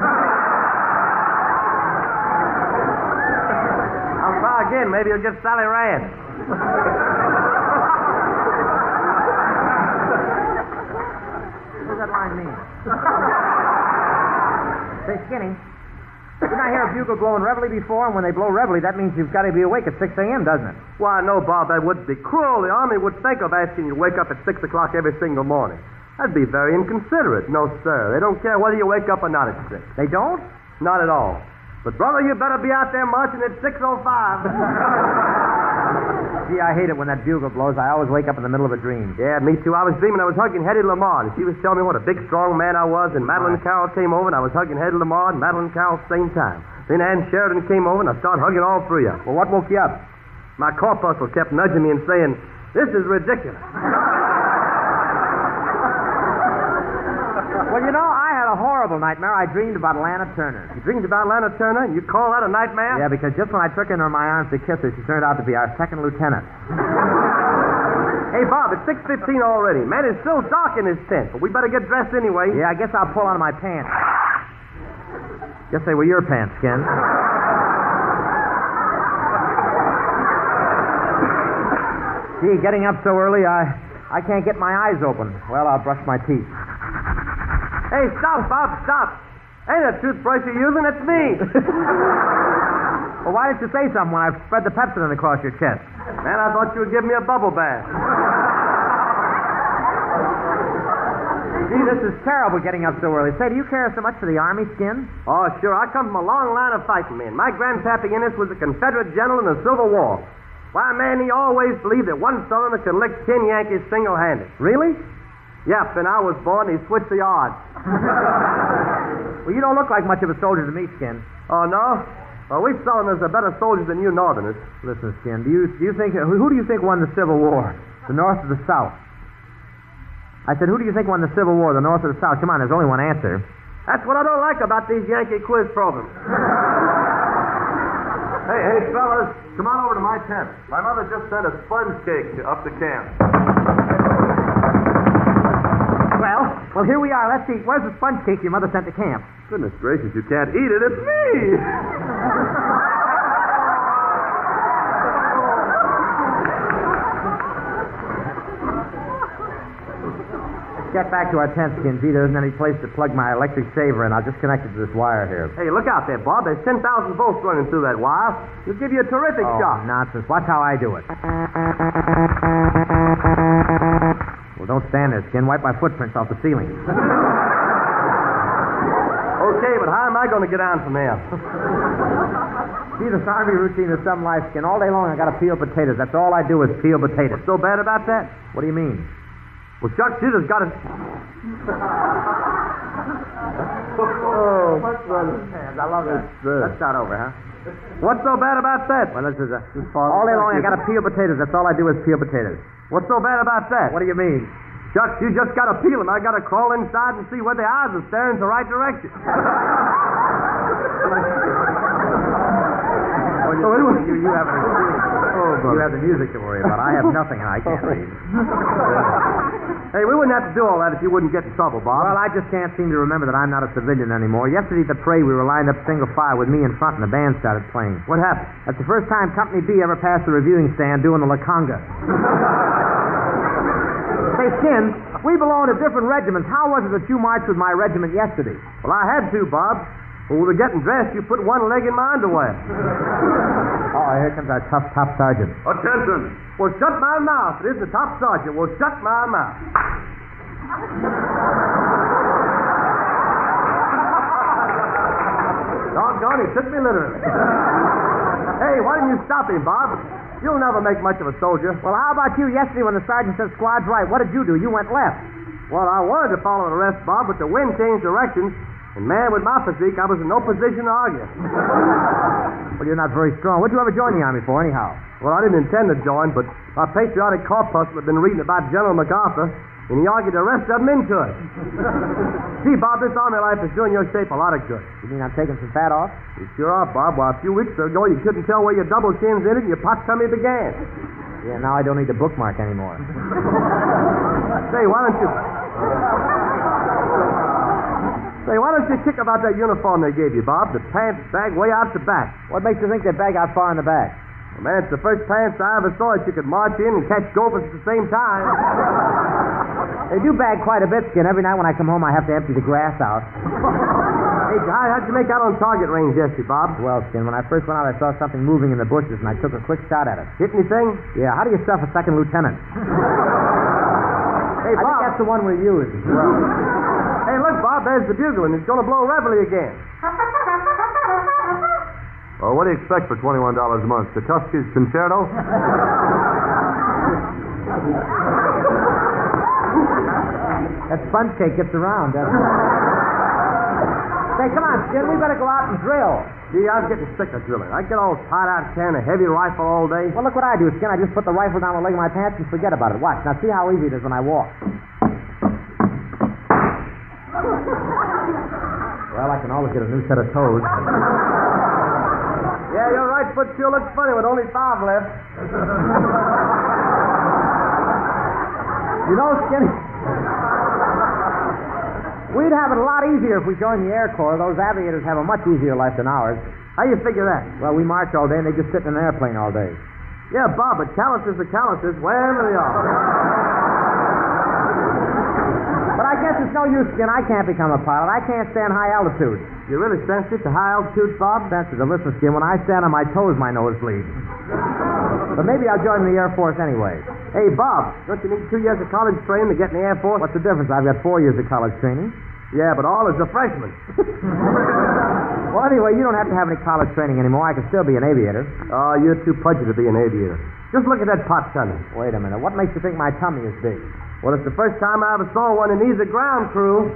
I'll try again. Maybe he'll get Sally Rand. What does that line mean? Say, Skinny, didn't I hear a bugle blowing reveille before? And when they blow reveille, that means you've got to be awake at 6 a.m., doesn't it? Why, no, Bob, that would be cruel. The Army would think of asking you to wake up at 6 o'clock every single morning. That'd be very inconsiderate. No, sir. They don't care whether you wake up or not at 6. They don't? Not at all. But, brother, you better be out there marching at 6:05. Gee, I hate it when that bugle blows. I always wake up in the middle of a dream. Yeah, me too. I was dreaming I was hugging Hetty Lamar, and she was telling me what a big, strong man I was, and Madeline Carroll came over, and I was hugging Hetty Lamar and Madeline Carroll at the same time. Then Ann Sheridan came over, and I started hugging all three of them. Well, what woke you up? My corpuscle kept nudging me and saying, "This is ridiculous." Well, you know, I had a horrible nightmare. I dreamed about Lana Turner. You dreamed about Lana Turner, and you call that a nightmare? Yeah, because just when I took her into my arms to kiss her, she turned out to be our second lieutenant. Hey, Bob, it's 6:15 already. Man, it's still dark in this tent, but we better get dressed anyway. Yeah, I guess I'll pull on my pants. Guess they were your pants, Ken. Gee, getting up so early, I can't get my eyes open. Well, I'll brush my teeth. Hey, stop, Bob, stop. Ain't that toothbrush you're using? It's me. Well, why didn't you say something when I spread the Pepsodent across your chest? Man, I thought you would give me a bubble bath. Gee, this is terrible getting up so early. Say, do you care so much for the Army, Skin? Oh, sure. I come from a long line of fighting men. My grandpappy Innes was a Confederate general in the Civil War. Why, man, he always believed that one Southerner could lick 10 Yankees single-handed. Really? Yep, and I was born, he switched the odds. Well, you don't look like much of a soldier to me, Skin. Oh, no? Well, we Southerners are better soldiers than you Northerners. Listen, Skin, do you think who do you think won the Civil War? The North or the South? I said, who do you think won the Civil War, the North or the South? Come on, there's only one answer. That's what I don't like about these Yankee quiz programs. Hey, fellas, come on over to my tent. My mother just sent a sponge cake up to camp. Well, here we are. Let's see. Where's the sponge cake your mother sent to camp? Goodness gracious, you can't eat it. It's me! Get back to our tent, Skinsy. There isn't any place to plug my electric shaver in. I'll just connect it to this wire here. Hey, look out there, Bob. There's 10,000 volts running through that wire. It'll give you a terrific shock. Nonsense. Watch how I do it. Well, don't stand there, Skin. Wipe my footprints off the ceiling. Okay, but how am I going to get down from there? See, this Army routine is some life, Skin. All day long I got to peel potatoes. That's all I do is peel potatoes. So bad about that? What do you mean? Well, Chuck, you just got to... Oh, I love that. Let's start over, huh? What's so bad about that? Well, this is all day long I got to peel potatoes. That's all I do is peel potatoes. What's so bad about that? What do you mean? Chuck, you just got to peel them. I got to crawl inside and see where the eyes are staring in the right direction. You have the music to worry about. I have nothing and I can't read. Hey, we wouldn't have to do all that if you wouldn't get in trouble, Bob. Well, I just can't seem to remember that I'm not a civilian anymore. Yesterday at the parade, we were lined up single file with me in front and the band started playing. What happened? That's the first time Company B ever passed the reviewing stand doing the La Conga. Say, Skin, we belong to different regiments. How was it that you marched with my regiment yesterday? Well, I had to, Bob. When we were getting dressed, you put one leg in my underwear. Oh, here comes our tough top sergeant. Attention! Well, shut my mouth. It is the top sergeant. Well, shut my mouth. Doggone, he took me literally. Hey, why didn't you stop him, Bob? You'll never make much of a soldier. Well, how about you yesterday when the sergeant said squad's right? What did you do? You went left. Well, I wanted to follow the rest, Bob, but the wind changed directions, and man, with my physique, I was in no position to argue. Well, you're not very strong. What'd you ever join the Army for, anyhow? Well, I didn't intend to join, but my patriotic corpuscle had been reading about General MacArthur, and he argued the rest of them into it. See, Bob, this Army life is doing your shape a lot of good. You mean I'm taking some fat off? You sure are, Bob. Well, a few weeks ago, you couldn't tell where your double chins ended and your pot tummy began. Yeah, now I don't need the bookmark anymore. Say, why don't you kick about that uniform they gave you, Bob? The pants bag way out the back. What makes you think they bag out far in the back? Well, man, it's the first pants I ever saw that you could march in and catch gophers at the same time. They do bag quite a bit, Skin. Every night when I come home, I have to empty the grass out. Hey, how'd you make out on target range yesterday, Bob? Well, Skin, when I first went out, I saw something moving in the bushes, and I took a quick shot at it. Hit anything? Yeah, how do you stuff a second lieutenant? Hey, Bob. I think that's the one we use. Well, hey, look, Bob, there's the bugle, and it's going to blow reveille again. Well, what do you expect for $21 a month? Tchaikovsky's Concerto? That sponge cake gets around, doesn't it? Say, come on, Skin, we better go out and drill. Gee, I'm getting sick of drilling. I get all tired out carrying a heavy rifle all day. Well, look what I do, Skin. I just put the rifle down the leg of my pants and forget about it. Watch. Now, see how easy it is when I walk. Well, I can always get a new set of toes. Yeah, your right foot sure looks funny with only 5 left. You know, Skinny, we'd have it a lot easier if we joined the Air Corps. Those aviators have a much easier life than ours. How you figure that? Well, we march all day and they just sit in an airplane all day. Yeah, Bob, but calluses are calluses wherever they are. But I guess it's no use, Skin. I can't become a pilot. I can't stand high altitude. You're really sensitive to high altitudes, Bob? Sensitive. Listen, Skin, when I stand on my toes, my nose bleeds. But maybe I'll join the Air Force anyway. Hey, Bob, don't you need 2 years of college training to get in the Air Force? What's the difference? I've got 4 years of college training. Yeah, but all as a freshman. Well, anyway, you don't have to have any college training anymore. I can still be an aviator. Oh, you're too pudgy to be an aviator. Just look at that pot tummy. Wait a minute. What makes you think my tummy is big? Well, it's the first time I ever saw one in either ground crew.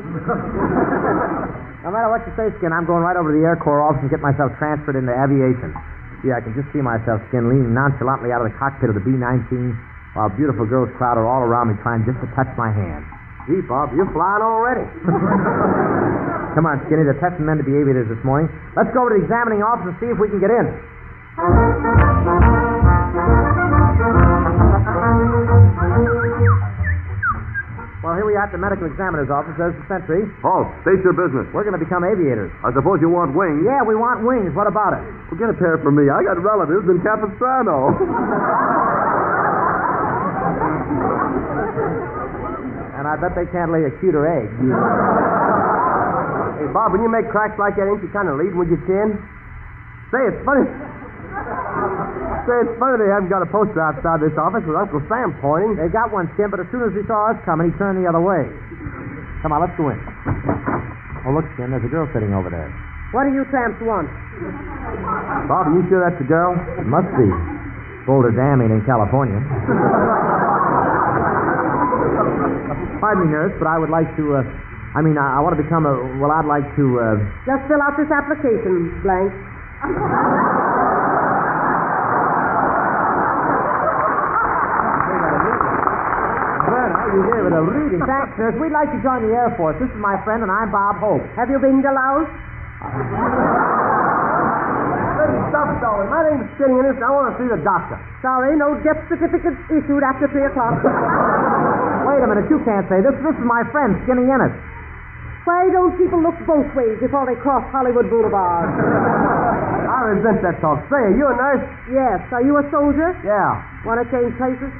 No matter what you say, Skin, I'm going right over to the Air Corps office and get myself transferred into aviation. Yeah, I can just see myself, Skin, leaning nonchalantly out of the cockpit of the B-19 while beautiful girls crowd are all around me trying just to touch my hand. Gee, Bob, you're flying already. Come on, Skinny, they're testing men to be aviators this morning. Let's go over to the examining office and see if we can get in. Well, here we are at the medical examiner's office. There's the sentry. Halt. State your business. We're going to become aviators. I suppose you want wings. Yeah, we want wings. What about it? Well, get a pair for me. I got relatives in Capistrano. And I bet they can't lay a cuter egg. Hey, Bob, when you make cracks like that, ain't you kind of leading with your chin? Say, it's funny. It's funny they haven't got a poster outside this office with Uncle Sam pointing. They got one, Skin, but as soon as he saw us coming, he turned the other way. Come on, let's go in. Oh, look, Skin, there's a girl sitting over there. What do you tramps want? Bob, are you sure that's the girl? It must be. Boulder Dam ain't in California. Pardon me, nurse, but I would like to, I want to become I'd like to, Just fill out this application, blank. You gave it a reading. Thanks, nurse. We'd like to join the Air Force. This is my friend, and I'm Bob Hope. Have you been to Laos? Good stuff, Dolly. My name's Skinny, and I want to see the doctor. Sorry, no death certificates issued after 3 o'clock. Wait a minute. You can't say this. This is my friend, Skinny Ennis. Why don't people look both ways before they cross Hollywood Boulevard? I resent that talk. Say, are you a nurse? Yes. Are you a soldier? Yeah. Want to change places?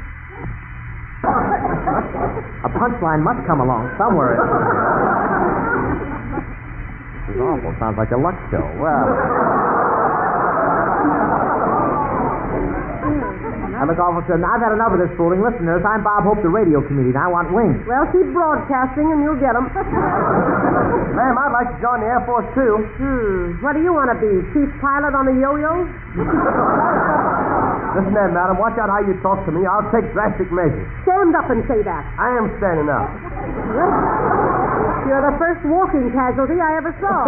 A punchline must come along somewhere. This is all Uncle. Sounds like a luck show. Well. Now, look, officer, I've had enough of this fooling. Listen, nurse, I'm Bob Hope, the radio comedian. I want wings. Well, keep broadcasting and you'll get them. Ma'am, I'd like to join the Air Force, too. What do you want to be? Chief pilot on a yo-yo? Listen there, madam. Watch out how you talk to me. I'll take drastic measures. Stand up and say that. I am standing up. You're the first walking casualty I ever saw.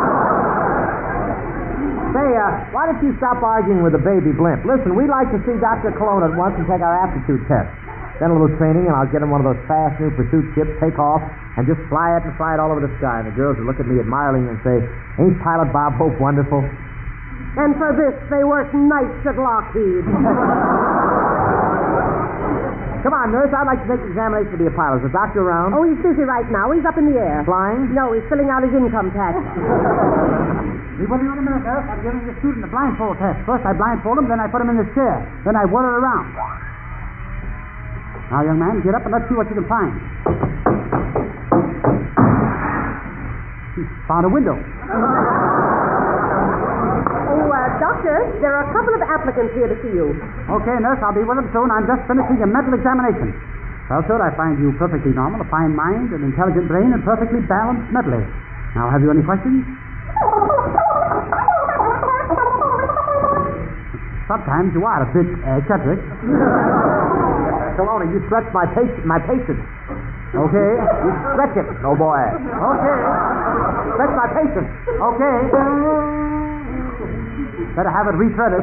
Say, why don't you stop arguing with the baby blimp? Listen, we'd like to see Dr. Cologne at once and take our aptitude test. Then a little training, and I'll get him one of those fast new pursuit ships, take off, and just fly it all over the sky. And the girls will look at me admiringly and say, ain't Pilot Bob Hope wonderful? And for this, they work nights at Lockheed. Come on, nurse, I'd like to take the examination to be a pilot. Is the doctor around? Oh, he's busy right now. He's up in the air. Flying? No, he's filling out his income tax. Wait a minute, nurse. I'm giving the student a blindfold test. First, I blindfold him, then I put him in this chair. Then I whirl it around. Now, young man, get up and let's see what you can find. Found a window. Doctor, there are a couple of applicants here to see you. Okay, nurse, I'll be with them soon. I'm just finishing a mental examination. Well, sir, I find you perfectly normal, a fine mind, an intelligent brain, and perfectly balanced mentally. Now, have you any questions? Sometimes you are a bit eccentric. Cologne, you stretch my patience. Okay. You stretch it, oh boy. Okay. Stretch my patience. Okay. Better have it retreaded.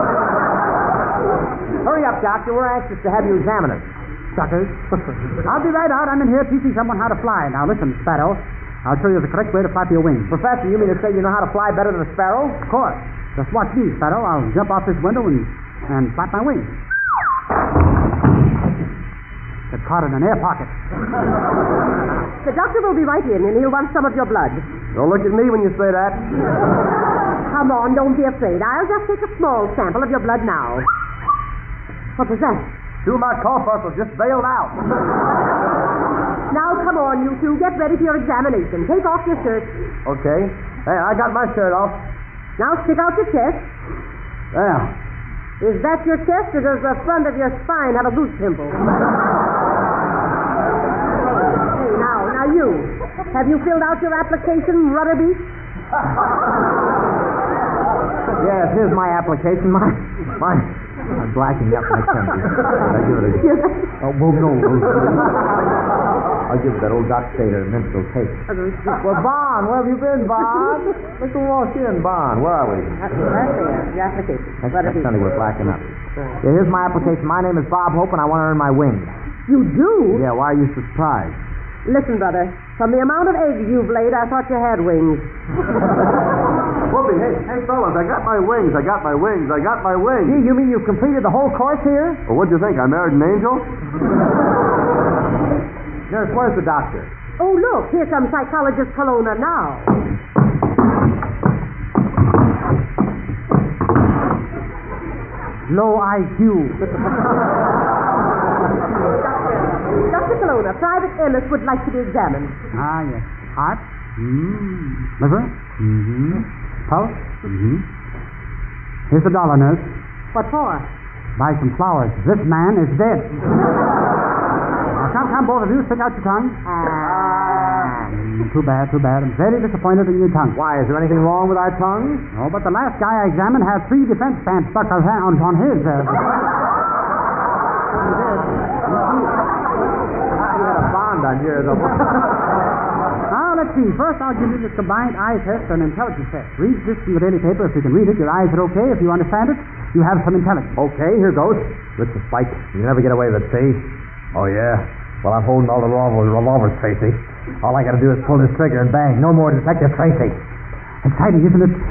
Hurry up, doctor. We're anxious to have you examine us. Suckers. I'll be right out. I'm in here teaching someone how to fly. Now, listen, Sparrow. I'll show you the correct way to flap your wings. Professor, you mean to say you know how to fly better than a sparrow? Of course. Just watch me, Sparrow. I'll jump off this window and flap my wings. Get caught in an air pocket. The doctor will be right in, and he'll want some of your blood. Don't look at me when you say that. Come on, don't be afraid. I'll just take a small sample of your blood now. What was that? Two of my cough muscles just bailed out. Now, come on, you two. Get ready for your examination. Take off your shirt. Okay. Hey, I got my shirt off. Now, stick out your chest. There. Is that your chest, or does the front of your spine have a boot pimple? Hey, now you. Have you filled out your application, Rudderbeak? Yes, here's my application. I'm blacking up my country. I'll give it a... Oh, no. I'll give it that old Doc Stater mental tape. Well, Bon, where have you been, Bon? Let's go walk in, Bon. Where are we? Right there, your application. That's Sunday, we're blacking up. Yeah, here's my application. My name is Bob Hope, and I want to earn my wings. You do? Yeah, why are you surprised? Listen, brother, from the amount of eggs you've laid, I thought you had wings. Whoopee, hey, fellas, I got my wings. Gee, you mean you've completed the whole course here? Well, what'd you think? I married an angel? Nurse, where's the doctor? Oh, look, here comes psychologist Colonna now. Low IQ. Dr. Colonna, Private Ellis would like to be examined. Ah, yes. Heart? Liver? Pulse? Here's $1, nurse. What for? Buy some flowers. This man is dead. Now, come, both of you. Stick out your tongue. Too bad. I'm very disappointed in your tongue. Why, is there anything wrong with our tongues? Oh, but the last guy I examined had 3 defense stamps stuck on his. He had a bond on yours. Now, let's see. First, I'll give you this combined eye test and intelligence test. Read this in the daily paper. If you can read it, your eyes are okay. If you understand it, you have some intelligence. Okay, here goes. It's a spike. You never get away with it, see? Oh, yeah? Well, I'm holding all the revolvers, Tracy. All I got to do is pull this trigger and bang. No more Detective Tracy. Exciting, isn't it?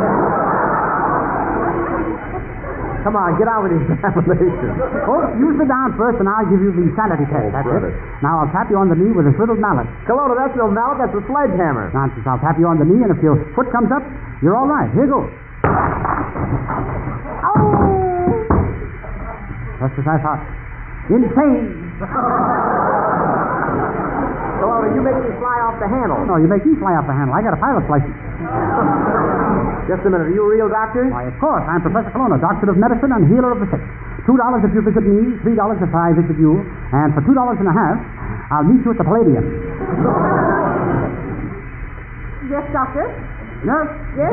Come on, get on with the examination. Oh, you sit down first, and I'll give you the sanity test. That's brother. it. Now, I'll tap you on the knee with this little mallet. Colonna, that's no mallet, that's a sledgehammer. Nonsense. I'll tap you on the knee, and if your foot comes up, you're all right. Here goes. Oh! Just as I thought. Insane. Colonna, you make me fly off the handle. No, you make me fly off the handle. I got a pilot's license. Just a minute. Are you a real doctor? Why, of course. I'm Professor Colonna, doctor of medicine and healer of the sick. $2 if you visit me, $3 if I visit you, and for $2.50, I'll meet you at the Palladium. Yes, doctor? Nurse? Yes?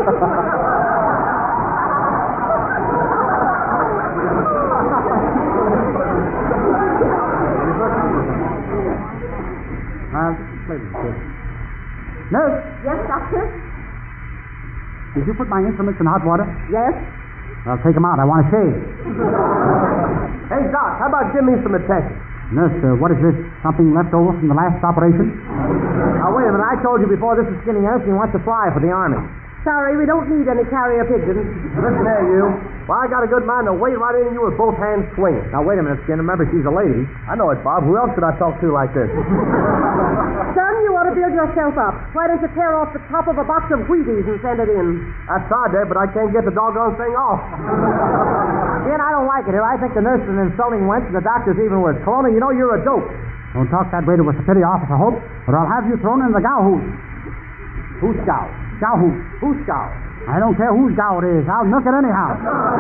Nurse? Yes, doctor? Did you put my instruments in hot water? Yes? Well, take them out. I want to shave. Hey, Doc, how about giving me some attention? Nurse, what is this? Something left over from the last operation? Now, wait a minute. I told you before this is Skinny Anderson. He wants to fly for the Army. Sorry, we don't need any carrier pigeons. Listen there, you. Well, I got a good mind to wade right in you with both hands swinging. Now, wait a minute, Skin. Remember, she's a lady. I know it, Bob. Who else should I talk to like this? Son, you ought to build yourself up. Why don't you tear off the top of a box of Wheaties and send it in? I tried that, but I can't get the doggone thing off. Skin, I don't like it here. I think the nurse is an insulting wench, and the doctor's even worse. Colonna, you know you're a dope. Don't talk that way to a superior officer, Hope, or I'll have you thrown in the gow-hoot. Who's scout? Gow-hoot. Who's scout? I don't care whose gow it is. I'll milk it anyhow.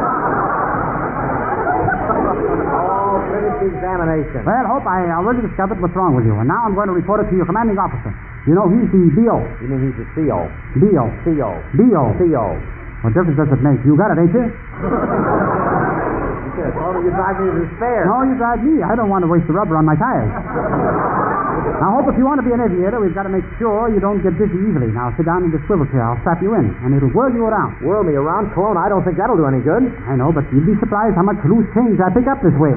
Oh, finish the examination. Well, Hope, I already discovered what's wrong with you, and now I'm going to report it to your commanding officer. You know, he's the B.O. You mean he's the CO? B.O. CO. B.O. CO. What difference does it make? You got it, ain't you? Colonna, you drive me to despair. No, you drive me. I don't want to waste the rubber on my tires. Now, Hope, if you want to be an aviator, we've got to make sure you don't get dizzy easily. Now, sit down in the swivel chair. I'll strap you in, and it'll whirl you around. Whirl me around? Colonna, I don't think that'll do any good. I know, but you'd be surprised how much loose change I pick up this way.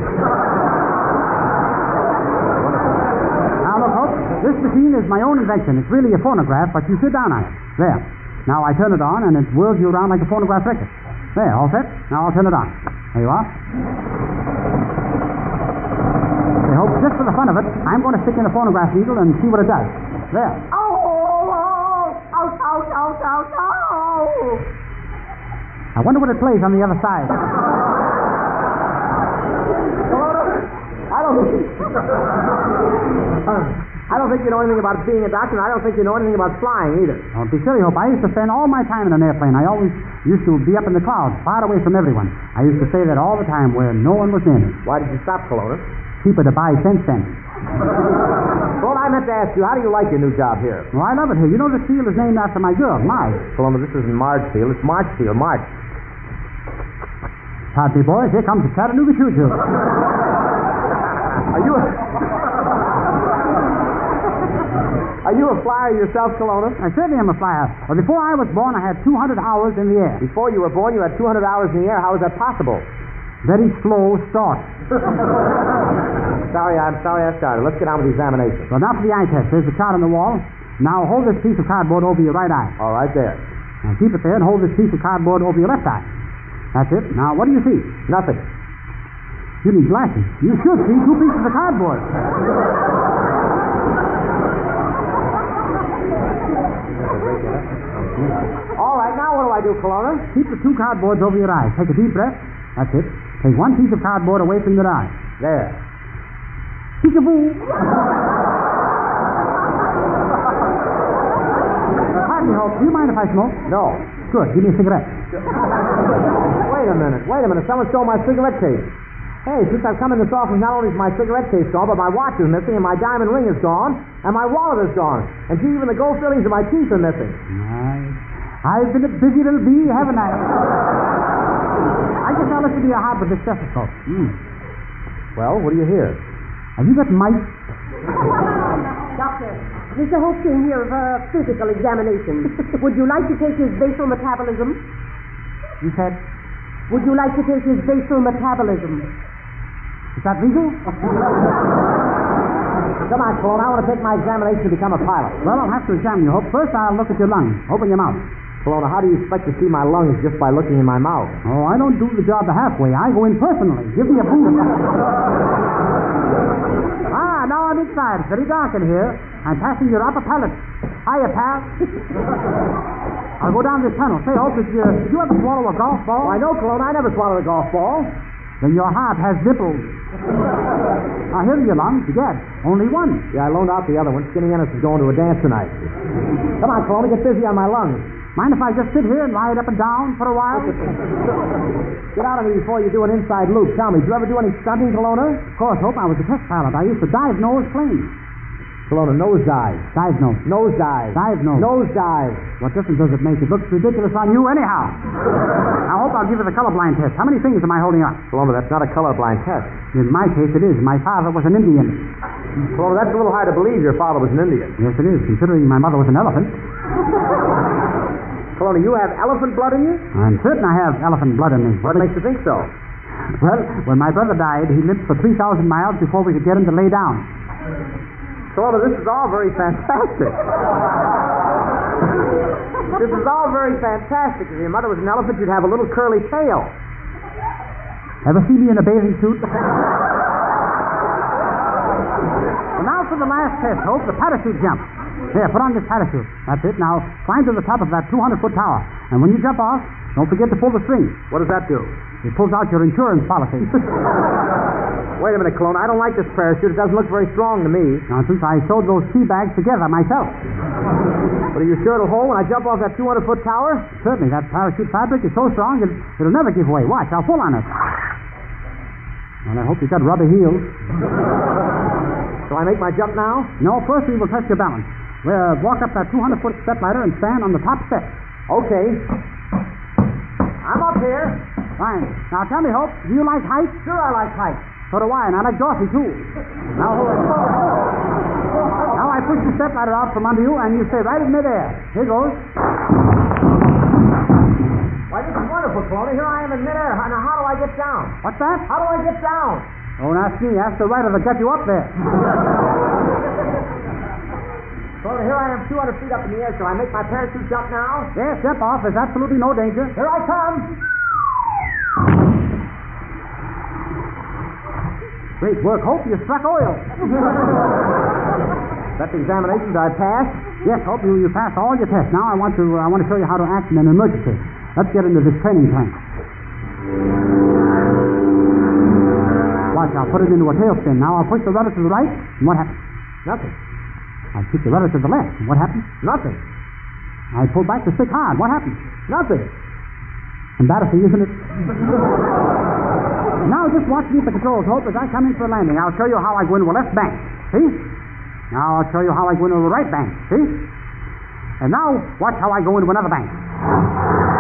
Now, look, Hope, this machine is my own invention. It's really a phonograph, but you sit down on it. There. Now, I turn it on, and it whirls you around like a phonograph record. There, all set? Now, I'll turn it on. There you are. I hope, just for the fun of it, I'm going to stick in a phonograph needle and see what it does. There. I wonder what it plays on the other side. I don't think you know anything about being a doctor, and I don't think you know anything about flying either. Don't be silly, Hope. I used to spend all my time in an airplane. I always used to be up in the clouds, far away from everyone. I used to say that all the time where no one was near me. Why did you stop, Colonna? Cheaper to buy 10 cents. Well, I meant to ask you, how do you like your new job here? Well, I love it here. You know, this field is named after my girl, Marge. Colonna, this isn't Marge Field. It's March Field. March. Pardon me, boys. Here comes the Chattanooga Choo-Choo. Are you a flyer yourself, Colonna? I certainly am a flyer. Well, before I was born, I had 200 hours in the air. Before you were born, you had 200 hours in the air. How is that possible? Very slow start. I'm sorry I started. Let's get on with the examination. Well, now for the eye test. There's a chart on the wall. Now hold this piece of cardboard over your right eye. All right, there. Now keep it there and hold this piece of cardboard over your left eye. That's it. Now, what do you see? Nothing. You need glasses. You should see two pieces of cardboard. All right, now what do I do, Colonna? Keep the two cardboards over your eyes. Take a deep breath. That's it. Take one piece of cardboard away from your eye. There. Peek-a-boo. Pardon me, Hope. Do you mind if I smoke? No. Good. Give me a cigarette. Wait a minute. Someone stole my cigarette case. Hey, since I've come in this office, not only is my cigarette case gone, but my watch is missing, and my diamond ring is gone, and my wallet is gone. And gee, even the gold fillings of my teeth are missing. I've been a busy little bee, haven't I? I guess I'll listen to your heart with this stethoscope. Well, what do you hear? Have you got mice? Doctor, Mr. Hope came here for a physical examination. Would you like to take his basal metabolism? You said? Would you like to take his basal metabolism? Is that legal? Come on, Colonna. I want to take my examination to become a pilot. Well, I'll have to examine you, Hope. First, I'll look at your lungs. Open your mouth. Colonna, how do you expect to see my lungs just by looking in my mouth? Oh, I don't do the job the halfway. I go in personally. Give me a boost. Now I'm inside. It's very dark in here. I'm passing your upper palate. Hiya, pal. I'll go down this tunnel. Say, Hope, did you ever swallow a golf ball? Why, no, Colonna. I never swallowed a golf ball. Then your heart has nipples. Now, here are your lungs. Yes, only one. Yeah, I loaned out the other one. Skinny Ennis is going to a dance tonight. Come on, Colonna, get busy on my lungs. Mind if I just sit here and ride up and down for a while? Get out of me before you do an inside loop. Tell me, did you ever do any stunting, Colonna? Of course, Hope. I was a test pilot. I used to dive nose planes. Colonna, nose dive. Dive nose. Nose dive. Dive nose. Nose dive. What difference does it make? It looks ridiculous on you anyhow. I hope I'll give you the colorblind test. How many fingers am I holding up? Colonna, that's not a colorblind test. In my case, it is. My father was an Indian. Colonna, that's a little hard to believe your father was an Indian. Yes, it is, considering my mother was an elephant. Colonna, you have elephant blood in you? I'm certain I have elephant blood in me. What makes you think so? Well, when my brother died, he limped for 3,000 miles before we could get him to lay down. Colonna, this is all very fantastic. This is all very fantastic. If your mother was an elephant, you'd have a little curly tail. Ever see me in a bathing suit? Well, now for the last test, Hope, the parachute jump. Here, put on this parachute. That's it. Now, climb to the top of that 200-foot tower. And when you jump off, don't forget to pull the string. What does that do? It pulls out your insurance policy. Wait a minute, Colonna. I don't like this parachute. It doesn't look very strong to me. Nonsense. I sewed those tea bags together myself. But are you sure it'll hold when I jump off that 200-foot tower? Certainly. That parachute fabric is so strong it'll never give way. Watch, I'll pull on it. And I hope you've got rubber heels. Shall I make my jump now? No, first we will test your balance. We'll walk up that 200-foot step ladder and stand on the top step. Okay. I'm up here. Fine. Now tell me, Hope, do you like heights? Sure I like heights. So do I, and I like Dorothy, too. Now I push the step ladder out from under you, and you stay right in midair. Here goes. Why, this is wonderful, Colonna. Here I am in midair. Now, how do I get down? What's that? How do I get down? Don't ask me. Ask the writer to get you up there. Colonna, here I am 200 feet up in the air. Shall I make my parachute jump now? Yes, step off. There's absolutely no danger. Here I come. Great work, Hope. You struck oil. That's the examination. Did I pass? Yes, Hope. You passed all your tests. Now I want to show you how to act in an emergency. Let's get into this training tank. Watch, I'll put it into a tailspin. Now I'll push the rudder to the right, and what happens? Nothing. I'll keep the rudder to the left, and what happens? Nothing. I pull back the stick hard. What happens? Nothing. Embarrassing, isn't it? Now just watch me at the controls, Hope, as I come in for a landing. I'll show you how I go into a left bank. See? Now I'll show you how I go into a right bank. See? And now watch how I go into another bank.